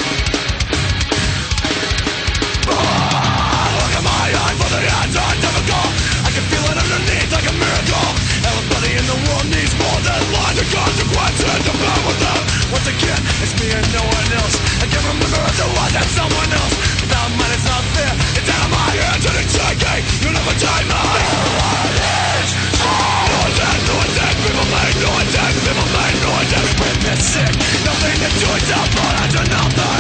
Look at my eye for the hands are difficult. I can feel it underneath like a miracle. Everybody in the world needs more than life. The consequences to bear with them. Once again, it's me and no one else. I can't remember if there was that someone else. Without mine, it's not fair. It's out of my hands and it's shaking. You never take mine. Noises, people make noises. People make noises. When they're sick, nothing to do with them, but I do nothing.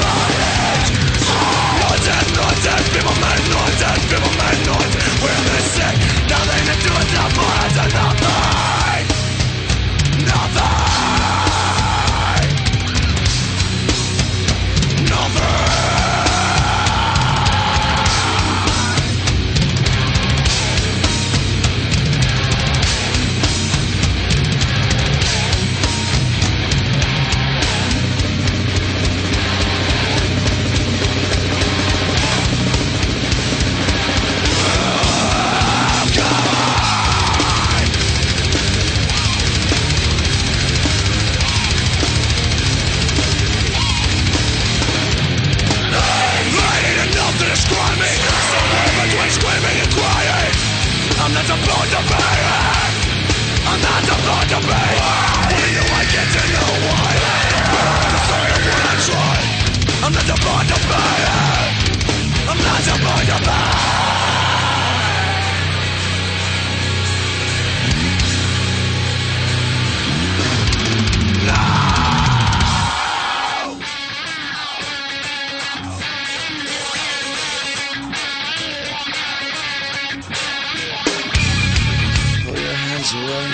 Noises, people make noises. People make noises. When they're sick, nothing to do with them, but I do nothing. Nothing. I'm not supposed to be. I'm not supposed to be. Only though I get to know why. I'm sorry when I try. I'm not supposed to be. I'm not supposed to be. Away.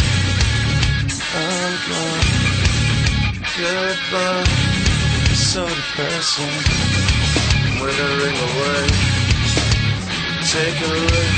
I'm gone. Goodbye. It's so depressing. Withering away. Take a look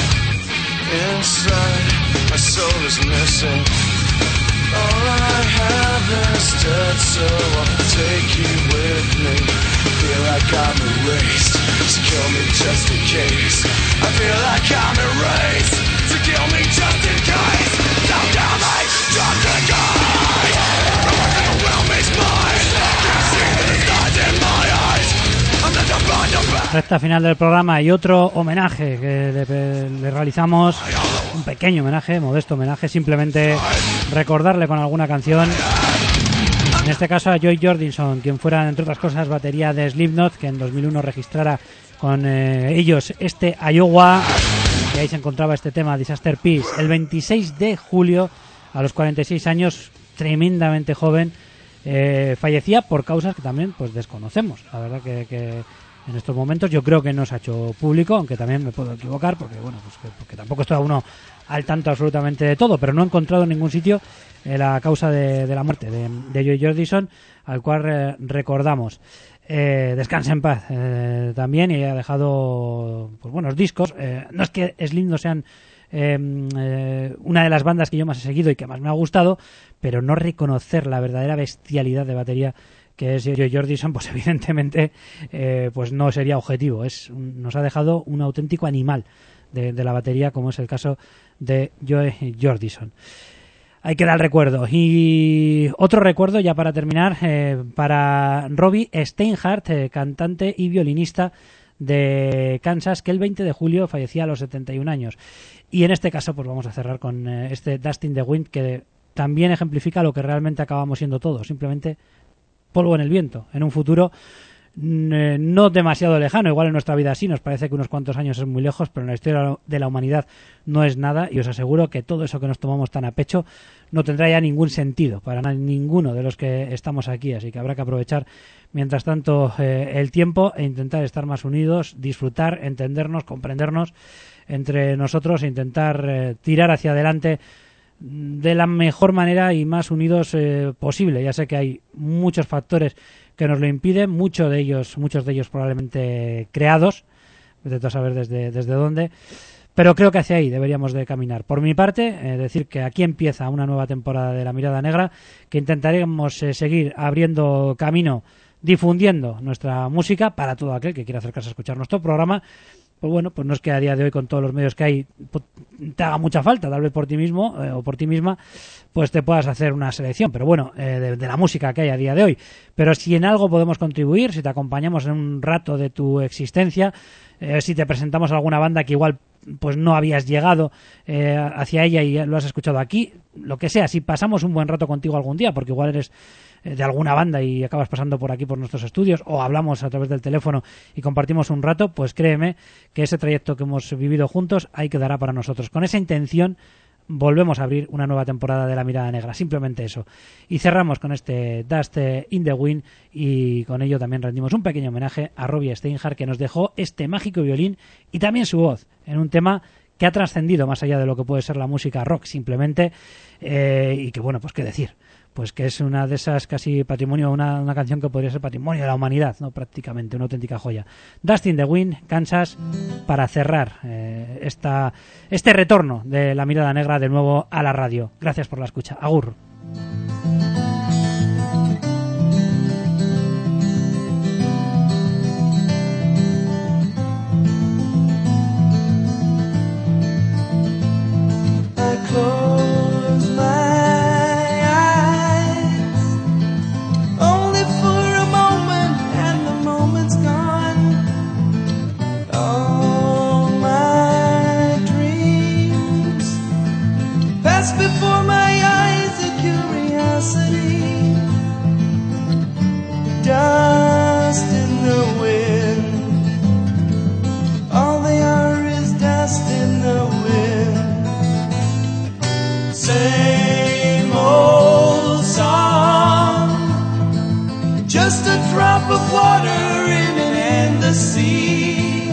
inside. My soul is missing. All I have is dead, so I'll take you with me. I feel like I'm erased, so kill me just in case. I feel like I'm erased, so kill me just in case. Don't kill me just in case. Everything around me's mine. Can't see the stars in my eyes. I'm not supposed to be. Recta final del programa y otro homenaje que le realizamos, un pequeño homenaje, modesto homenaje, simplemente recordarle con alguna canción, en este caso a Joy Jordison, quien fuera entre otras cosas batería de Slipknot, que en 2001 registrara con ellos este Iowa, que ahí se encontraba este tema Disaster Peace, el 26 de julio a los 46 años, tremendamente joven, fallecía por causas que también pues desconocemos. La verdad que en estos momentos yo creo que no se ha hecho público, aunque también me puedo equivocar, porque bueno, pues porque tampoco está uno al tanto absolutamente de todo, pero no he encontrado en ningún sitio la causa de la muerte de Joy Jordison, al cual recordamos. Descanse en paz también, y ha dejado pues buenos discos. No es que Slipknot sean una de las bandas que yo más he seguido y que más me ha gustado, pero no reconocer la verdadera bestialidad de batería que es Joy Jordison, pues evidentemente pues no sería objetivo. Nos ha dejado un auténtico animal de la batería, como es el caso de Joy Jordison. Ahí queda el recuerdo. Y otro recuerdo, ya para terminar, para Robbie Steinhardt, cantante y violinista de Kansas, que el 20 de julio fallecía a los 71 años. Y en este caso pues vamos a cerrar con este Dust in the Wind, que también ejemplifica lo que realmente acabamos siendo todos, simplemente polvo en el viento. En un futuro no demasiado lejano, igual en nuestra vida sí, nos parece que unos cuantos años es muy lejos, pero en la historia de la humanidad no es nada, y os aseguro que todo eso que nos tomamos tan a pecho no tendrá ya ningún sentido para ninguno de los que estamos aquí, así que habrá que aprovechar mientras tanto el tiempo e intentar estar más unidos, disfrutar, entendernos, comprendernos entre nosotros e intentar tirar hacia adelante de la mejor manera y más unidos posible. Ya sé que hay muchos factores que nos lo impiden, muchos de ellos probablemente creados, intento saber desde dónde, pero creo que hacia ahí deberíamos de caminar. Por mi parte, decir que aquí empieza una nueva temporada de La Mirada Negra, que intentaremos seguir abriendo camino, difundiendo nuestra música para todo aquel que quiera acercarse a escuchar nuestro programa, pues bueno, pues no es que a día de hoy con todos los medios que hay te haga mucha falta, tal vez por ti mismo o por ti misma, pues te puedas hacer una selección, pero bueno, de la música que hay a día de hoy. Pero si en algo podemos contribuir, si te acompañamos en un rato de tu existencia, si te presentamos alguna banda que igual pues no habías llegado hacia ella y lo has escuchado aquí, lo que sea, si pasamos un buen rato contigo algún día, porque igual eres de alguna banda y acabas pasando por aquí por nuestros estudios, o hablamos a través del teléfono y compartimos un rato, pues créeme que ese trayecto que hemos vivido juntos ahí quedará para nosotros. Con esa intención volvemos a abrir una nueva temporada de La Mirada Negra, simplemente eso. Y cerramos con este Dust in the Wind, y con ello también rendimos un pequeño homenaje a Robbie Steinhardt, que nos dejó este mágico violín y también su voz en un tema que ha trascendido más allá de lo que puede ser la música rock simplemente, y que bueno, pues qué decir, pues que es una de esas casi patrimonio, una canción que podría ser patrimonio de la humanidad, no, prácticamente una auténtica joya. Dust in the Wind, Kansas, para cerrar este retorno de La Mirada Negra de nuevo a la radio. Gracias por la escucha. Agur. Before my eyes, a curiosity, dust in the wind. All they are is dust in the wind. Same old song, just a drop of water in an endless sea.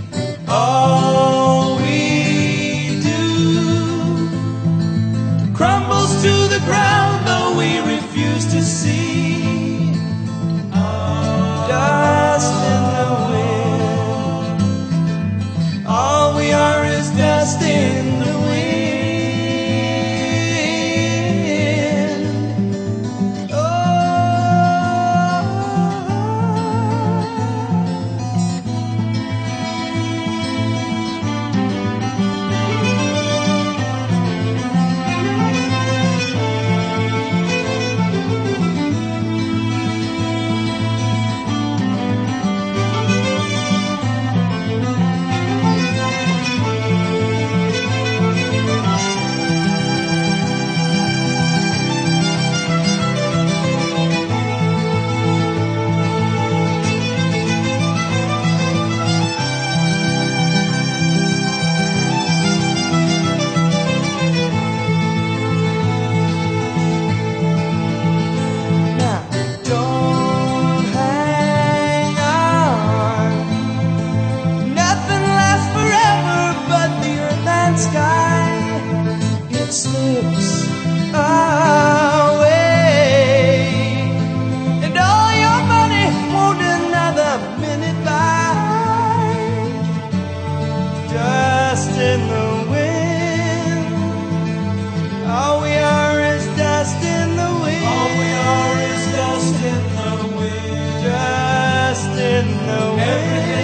All we do crumbles to the ground, though we refuse to see. Dust in the wind. All we are is dust in the wind. Everything